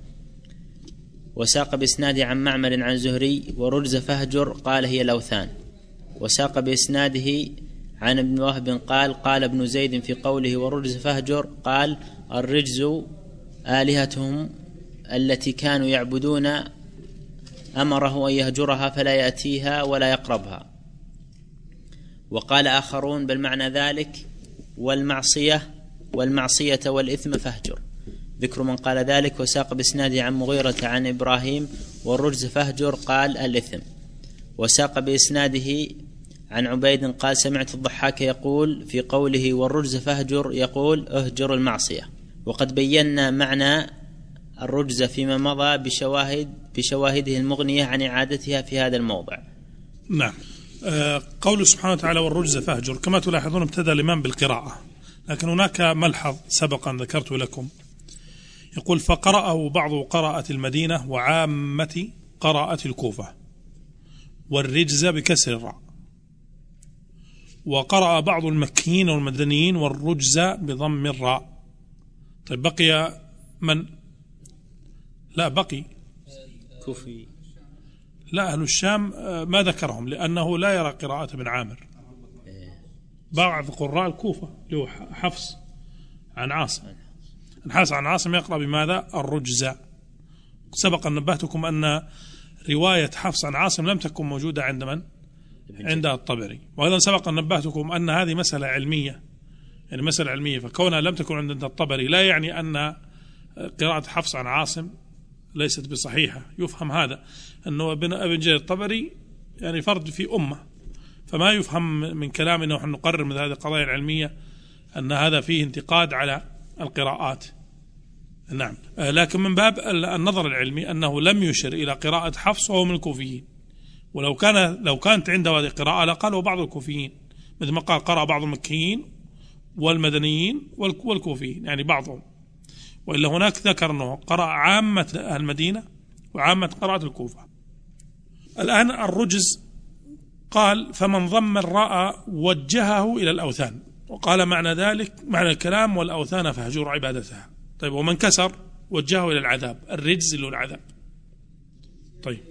وساق بإسناده عن معمر عن زهري ورجز فهجر قال هي الأوثان. وساق بإسناده عن ابن وهب قال قال ابن زيد في قوله والرجز فاهجر قال الرجز آلهتهم التي كانوا يعبدون أمره أن يهجرها فلا يأتيها ولا يقربها. وقال آخرون بل معنى ذلك والمعصية والإثم فاهجر. ذكر من قال ذلك وساق بإسناده عن مغيرة عن إبراهيم والرجز فاهجر قال الإثم. وساق بإسناده عن عبيد قال سمعت الضحاك يقول في قوله والرجز فاهجر يقول اهجر المعصية. وقد بينا معنى الرجز فيما مضى بشواهده المغنية عن إعادتها في هذا الموضع. نعم. قوله سبحانه وتعالى والرجز فاهجر كما تلاحظون ابتدأ الإمام بالقراءة، لكن هناك ملحظ سبقا ذكرت لكم يقول فقرأه بعض قراءة المدينة وعامة قراءة الكوفة والرجز بكسر الراء، وقرأ بعض المكيين والمدنيين والرجز بضم الراء. طيب بقي من؟ لا بقي كوفي. لا أهل الشام ما ذكرهم لأنه لا يرى قراءة ابن عامر. بعض قراء الكوفة له حفص عن عاصم، حفص عن عاصم يقرأ بماذا؟ الرجز. سبق أن نبهتكم أن رواية حفص عن عاصم لم تكن موجودة عند من؟ عند الطبري. وأيضا سبق أن نبهتكم أن هذه مسألة علمية، يعني مسألة علمية، فكونها لم تكن عند الطبري لا يعني أن قراءة حفص عن عاصم ليست بصحيحة. يفهم هذا أنه ابن جرير الطبري يعني فرد في أمة، فما يفهم من كلامنا ونحن نقرر من هذه القضايا العلمية أن هذا فيه انتقاد على القراءات. نعم، لكن من باب النظر العلمي أنه لم يشر إلى قراءة حفص وهو من الكوفيين، ولو كانت عنده هذه القراءة لقالوا بعض الكوفيين، مثل ما قال قرأ بعض المكيين والمدنيين والكوفيين، يعني بعضهم. وإلا هناك ذكر أنه قرأ عامة المدينة وعامة قراءة الكوفة. الآن الرجز قال فمن ضم الراء وجهه إلى الأوثان، وقال معنى ذلك معنى الكلام والأوثان فهجور عبادتها. طيب ومن كسر وجهه إلى العذاب، الرجز له العذاب. طيب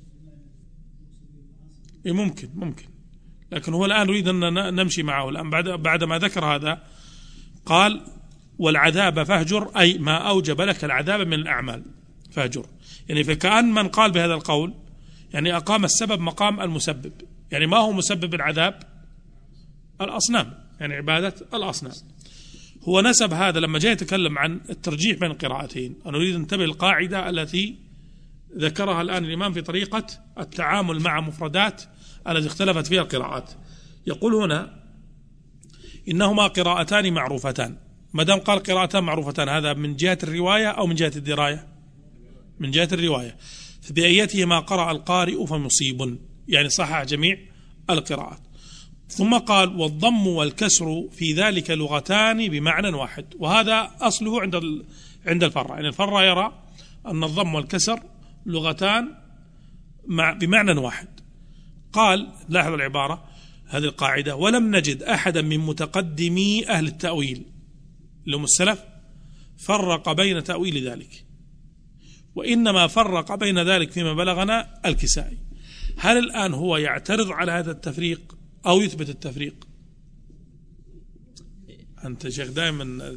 ممكن لكن هو الآن يريد أن نمشي معه الآن بعد ما ذكر هذا. قال والعذاب فهجر أي ما أوجب لك العذاب من الأعمال فهجر، يعني فكأن من قال بهذا القول يعني أقام السبب مقام المسبب. يعني ما هو مسبب العذاب؟ الأصنام، يعني عبادة الأصنام. هو نسب هذا لما جاء يتكلم عن الترجيح بين القراءتين. أنا أريد أن انتبه القاعدة التي ذكرها الآن الإمام في طريقة التعامل مع مفردات التي اختلفت فيها القراءات. يقول هنا إنهما قراءتان معروفتان. ما دام قال قراءتان معروفتان هذا من جهة الرواية أو من جهة الدراية؟ من جهة الرواية. فبأيتهما قرأ القارئ فمصيب، يعني صحح جميع القراءات. ثم قال والضم والكسر في ذلك لغتان بمعنى واحد، وهذا أصله عند الفراء. يعني الفراء يرى أن الضم والكسر لغتان بمعنى واحد. قال لاحظ العبارة هذه القاعدة ولم نجد أحدا من متقدمي أهل التأويل لهم السلف فرق بين تأويل ذلك، وإنما فرق بين ذلك فيما بلغنا الكسائي. هل الآن هو يعترض على هذا التفريق أو يثبت التفريق؟ أنت شيخ دائما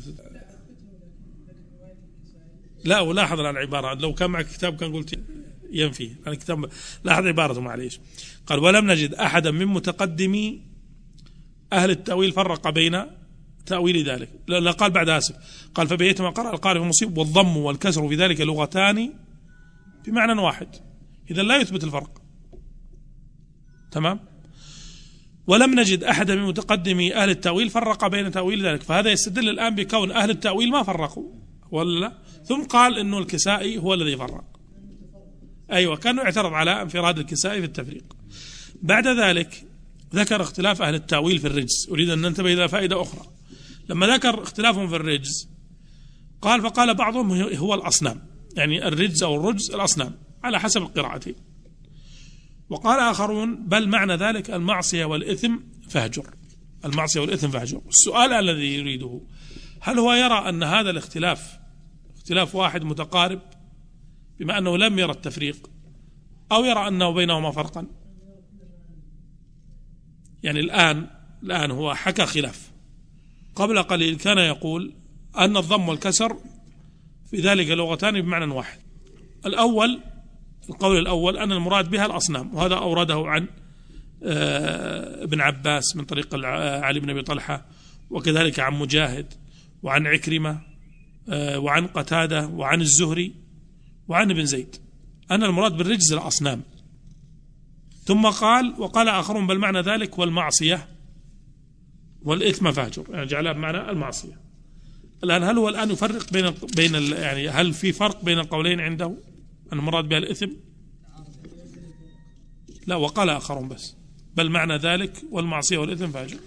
لا. ولاحظ على العبارة، لو كان معك كتاب كان قلت ينفي الكتاب. لاحظ عبارته معليش. قال ولم نجد أحدا من متقدمي أهل التأويل فرق بين تأويل ذلك. لا قال بعد آسف، قال فبيتما قرأ القارئ مصيب والضم والكسر في ذلك لغتان بمعنى واحد. إذا لا يثبت الفرق. تمام. ولم نجد أحدا من متقدمي أهل التأويل فرق بين تأويل ذلك، فهذا يستدل الآن بكون أهل التأويل ما فرقوا ولا لا. ثم قال إنه الكسائي هو الذي فرق. أيوة، كانوا اعترض على انفراد الكسائي في التفريق. بعد ذلك ذكر اختلاف أهل التأويل في الرجز. أريد أن ننتبه إلى فائدة أخرى. لما ذكر اختلافهم في الرجز فقال بعضهم هو الأصنام، يعني الرجز أو الرجز الأصنام على حسب القراءتين. وقال آخرون بل معنى ذلك المعصية والإثم فهجر. المعصية والإثم فهجر. السؤال الذي يريده هل هو يرى أن هذا الاختلاف اختلاف واحد متقارب بما أنه لم يرى التفريق، أو يرى أنه بينهما فرقا؟ يعني الآن الآن هو حكى خلاف. قبل قليل كان يقول أن الضم والكسر في ذلك لغتان بمعنى واحد. القول الأول أن المراد بها الأصنام، وهذا أورده عن ابن عباس من طريق علي بن أبي طلحة، وكذلك عن مجاهد وعن عكرمة وعن قتادة وعن الزهري وعن ابن زيد أن المراد بالرجز الأصنام. ثم وقال آخرون بل معنى ذلك والمعصية والإثم فاجر، يعني جعلها بمعنى المعصية. الآن هل هو الآن يفرق بين يعني هل في فرق بين القولين عنده أن المراد بها الإثم؟ لا، وقال آخرون بس بل معنى ذلك والمعصية والإثم فاجر.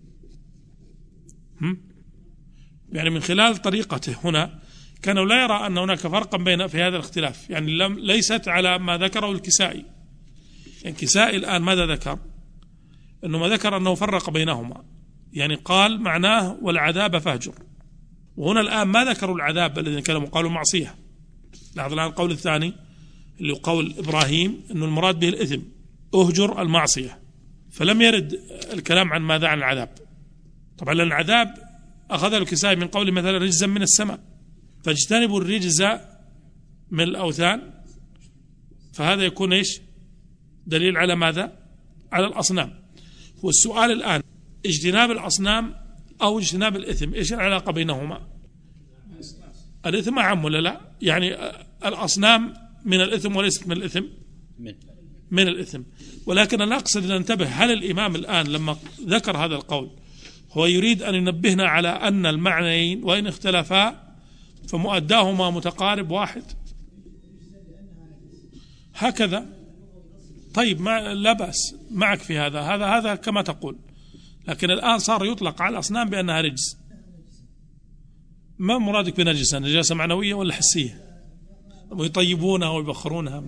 يعني من خلال طريقته هنا كانوا لا يرى أن هناك فرقا بين في هذا الاختلاف، يعني ليست على ما ذكره الكسائي. يعني الكسائي الآن ماذا ذكر؟ أنه ما ذكر أنه فرق بينهما، يعني قال معناه والعذاب فاهجر، وهنا الآن ما ذكروا العذاب الذين كانوا قالوا معصية. لاحظ الآن القول الثاني اللي قول إبراهيم أنه المراد به الإثم، أهجر المعصية، فلم يرد الكلام عن ماذا عن العذاب. طبعا لأن العذاب أخذ الكسائي من قول مثلا رجزا من السماء، فاجتنبوا الرجز من الأوثان، فهذا يكون إيش؟ دليل على ماذا؟ على الأصنام. والسؤال الآن اجتناب الأصنام أو اجتناب الإثم، إيش العلاقة بينهما؟ الإثم أعم ولا لا؟ يعني الأصنام من الإثم وليست من الإثم؟ من الإثم. ولكن أنا أقصد أن ننتبه، هل الإمام الآن لما ذكر هذا القول هو يريد أن ينبهنا على أن المعنيين وإن اختلفا فمؤداهما متقارب واحد هكذا؟ طيب لا بأس معك في هذا كما تقول، لكن الآن صار يطلق على الأصنام بأنها رجس. ما مرادك بنجسة؟ نجاسة معنوية ولا حسية؟ ويطيبونها ويبخرونها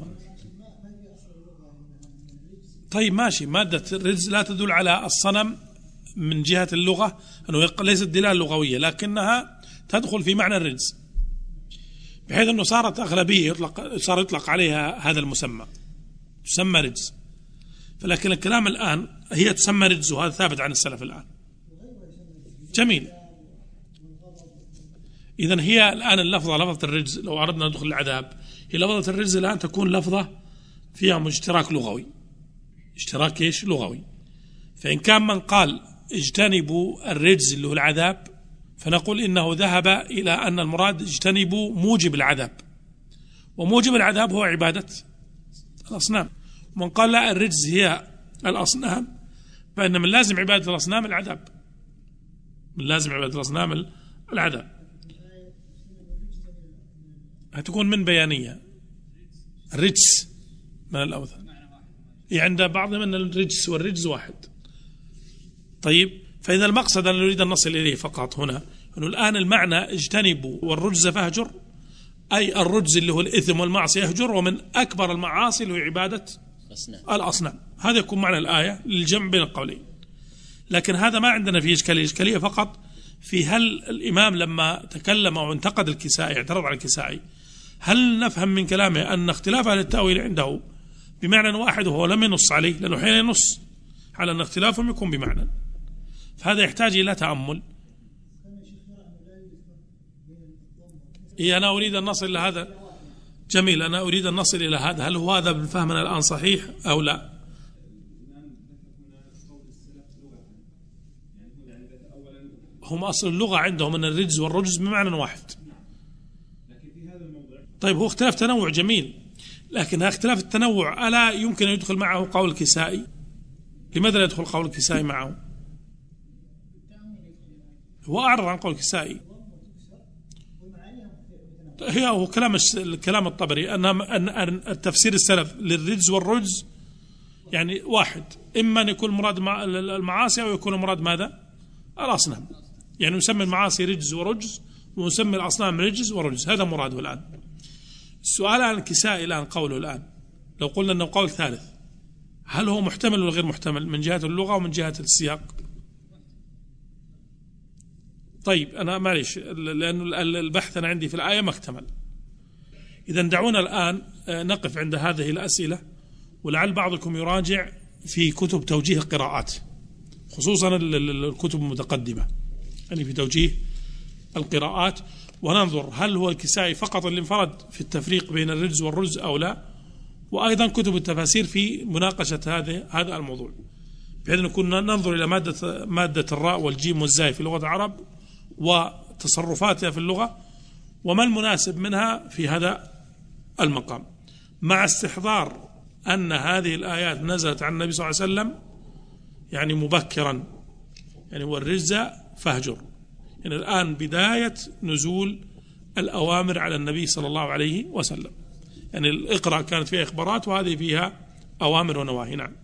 طيب ماشي، مادة الرجس لا تدل على الصنم من جهة اللغة، أنه ليست دلالة لغوية، لكنها تدخل في معنى الرجس، بحيث أنه صارت أغلبية صار يطلق عليها هذا المسمى، تسمى رجس. فلكن الكلام الآن هي تسمى رجس، وهذا ثابت عن السلف الآن. جميل. إذن هي الآن اللفظة لفظة الرجس، لو أردنا ندخل العذاب، هي لفظة الرجس الآن تكون لفظة فيها اشتراك لغوي. اشتراك إيش؟ لغوي. فإن كان من قال اجتنبوا الرجز اللي هو العذاب، فنقول إنه ذهب إلى أن المراد اجتنبوا موجب العذاب، وموجب العذاب هو عبادة الأصنام. ومن قال لا، الرجز هي الأصنام، فإن من لازم عبادة الأصنام العذاب، من لازم عبادة الأصنام العذاب. هتكون من بيانية الرجس من الأوثان، عند بعضهم أن الرجس والرجز واحد. طيب، فإذا المقصد أن نريد أن نصل إليه فقط هنا أنه الآن المعنى اجتنبوا والرجز فاهجر، أي الرجز اللي هو الإثم والمعصية يهجر، ومن أكبر المعاصي اللي هو عبادة الأصنام. هذا يكون معنى الآية للجمع بين القولين. لكن هذا ما عندنا فيه إشكالية فقط في هل الإمام لما تكلم أو انتقد الكسائي، اعترض على الكسائي، هل نفهم من كلامه أن اختلاف أهل التأويل عنده بمعنى واحد وهو لم ينص عليه، لأنه حين ينص على أن اختلافهم يكون بمعنى، فهذا يحتاج إلى تأمل. أنا أريد أن نصل إلى هذا. جميل، أنا أريد أن نصل إلى هذا. هل هو هذا بفهمنا الآن صحيح أو لا؟ هم أصل اللغة عندهم أن الرجز والرجز بمعنى واحد. طيب، هو اختلاف تنوع جميل، لكن اختلاف التنوع ألا يمكن أن يدخل معه قول الكسائي؟ لماذا لا يدخل قول الكسائي معه؟ هو أعرض عن قول الكسائي. هو كلام الطبري أن التفسير السلف للرجز والرجز يعني واحد، إما أن يكون مراد المعاصي أو يكون مراد ماذا؟ الأصنام. يعني نسمي المعاصي رجز ورجز، ونسمي الأصنام رجز ورجز، هذا مراده الآن. السؤال عن الكسائي الآن، قوله الآن لو قلنا أنه قول ثالث، هل هو محتمل ولا غير محتمل من جهة اللغة ومن جهة السياق؟ طيب، أنا معليش، لأن البحث أنا عندي في الآية ما اكتمل. إذا دعونا الآن نقف عند هذه الأسئلة، ولعل بعضكم يراجع في كتب توجيه القراءات، خصوصا الكتب المتقدمة يعني في توجيه القراءات، وننظر هل هو الكسائي فقط اللي انفرد في التفريق بين الرجز والرجز أو لا، وأيضا كتب التفاسير في مناقشة هذا الموضوع، بحيث نكون ننظر إلى مادة الراء والجيم والزاي في لغة العرب وتصرفاتها في اللغة وما المناسب منها في هذا المقام، مع استحضار أن هذه الآيات نزلت عن النبي صلى الله عليه وسلم يعني مبكرا، يعني والرجز فاهجر، يعني الآن بداية نزول الأوامر على النبي صلى الله عليه وسلم، يعني الإقراء كانت فيها إخبارات وهذه فيها أوامر ونواهي. نعم.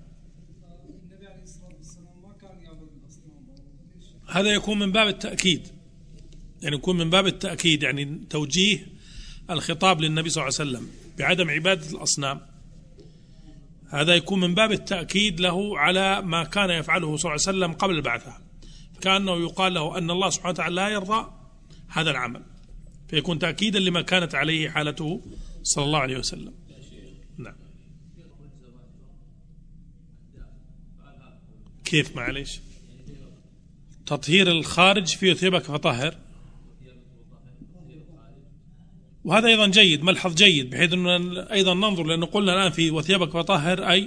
هذا يكون من باب التأكيد، يعني يكون من باب التأكيد، يعني توجيه الخطاب للنبي صلى الله عليه وسلم بعدم عبادة الأصنام، هذا يكون من باب التأكيد له على ما كان يفعله صلى الله عليه وسلم قبل البعثة، كأنه يقال له أن الله سبحانه وتعالى لا يرضى هذا العمل، فيكون تأكيدا لما كانت عليه حالته صلى الله عليه وسلم. نعم. كيف معليش؟ تطهير الخارج في ثيابك فطهر، وهذا أيضا جيد، ملحظ جيد، بحيث أن أيضا ننظر، لأنه قلنا الآن في وثيابك فطهر أي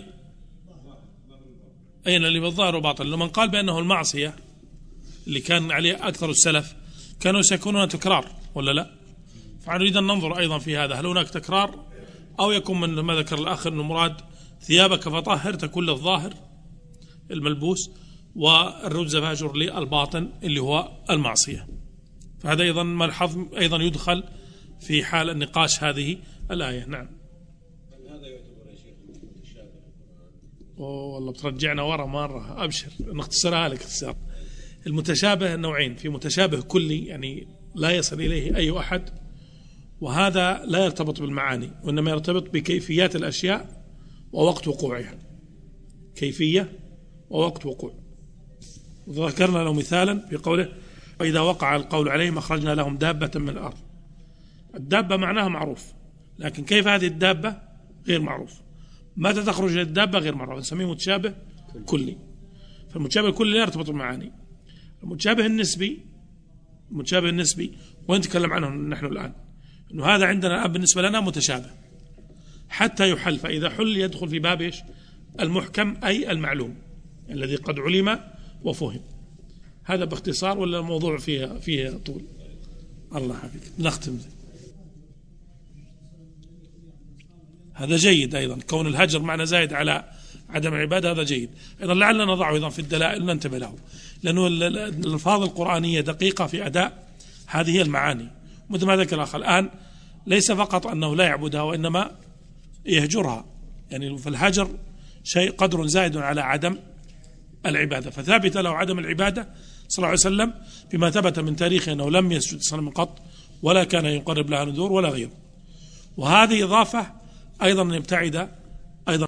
أين اللي بالظاهر وباطل. لمن قال بأنه المعصية اللي كان عليه أكثر السلف كانوا سيكونون تكرار ولا لا، فنريد أن ننظر أيضا في هذا، هل هناك تكرار أو يكون من ما ذكر الآخر أنه مراد ثيابك فطهر تكون للظاهر الملبوس والرجز فاهجر للباطن اللي هو المعصية. فهذا أيضا ملحظ أيضا يدخل في حال النقاش هذه الآية. نعم. هذا يعتبر يا شيخ متشابه؟ والله بترجعنا ورا مرة، أبشر نختصرها لك اختصار. المتشابه نوعين، في متشابه كلي يعني لا يصل إليه أي أحد، وهذا لا يرتبط بالمعاني وإنما يرتبط بكيفيات الأشياء ووقت وقوعها، كيفية ووقت وقوع. ذكرنا له مثالا في قوله وإذا وقع القول عليهم أخرجنا لهم دابة من الأرض. الدابة معناها معروف، لكن كيف هذه الدابة غير معروف، متى تخرج الدابة غير معروف، نسميه متشابه كلي. فالمتشابه الكلي لا يرتبط بالمعاني. المتشابه النسبي ونتكلم عنه نحن الآن، إنه هذا عندنا الآن بالنسبة لنا متشابه حتى يحل، فإذا حل يدخل في باب إيش؟ المحكم، أي المعلوم الذي قد علم وفهم. هذا باختصار، ولا الموضوع فيه طول؟ الله حفظك. نختم. هذا جيد أيضا، كون الهجر معنى زائد على عدم العبادة، هذا جيد أيضا، لعلنا نضعه أيضا في الدلائل ننتبه له، لأنه الألفاظ القرآنية دقيقة في أداء هذه المعاني، مثل ما ذكر الأخ الآن، ليس فقط أنه لا يعبدها وإنما يهجرها، يعني في الهجر شيء قدر زائد على عدم العبادة، فثابت له عدم العبادة صلى الله عليه وسلم بما ثبت من تاريخه أنه لم يسجد صنم قط ولا كان يقرب لها نذور ولا غيره. وهذه إضافة أيضا يبتعد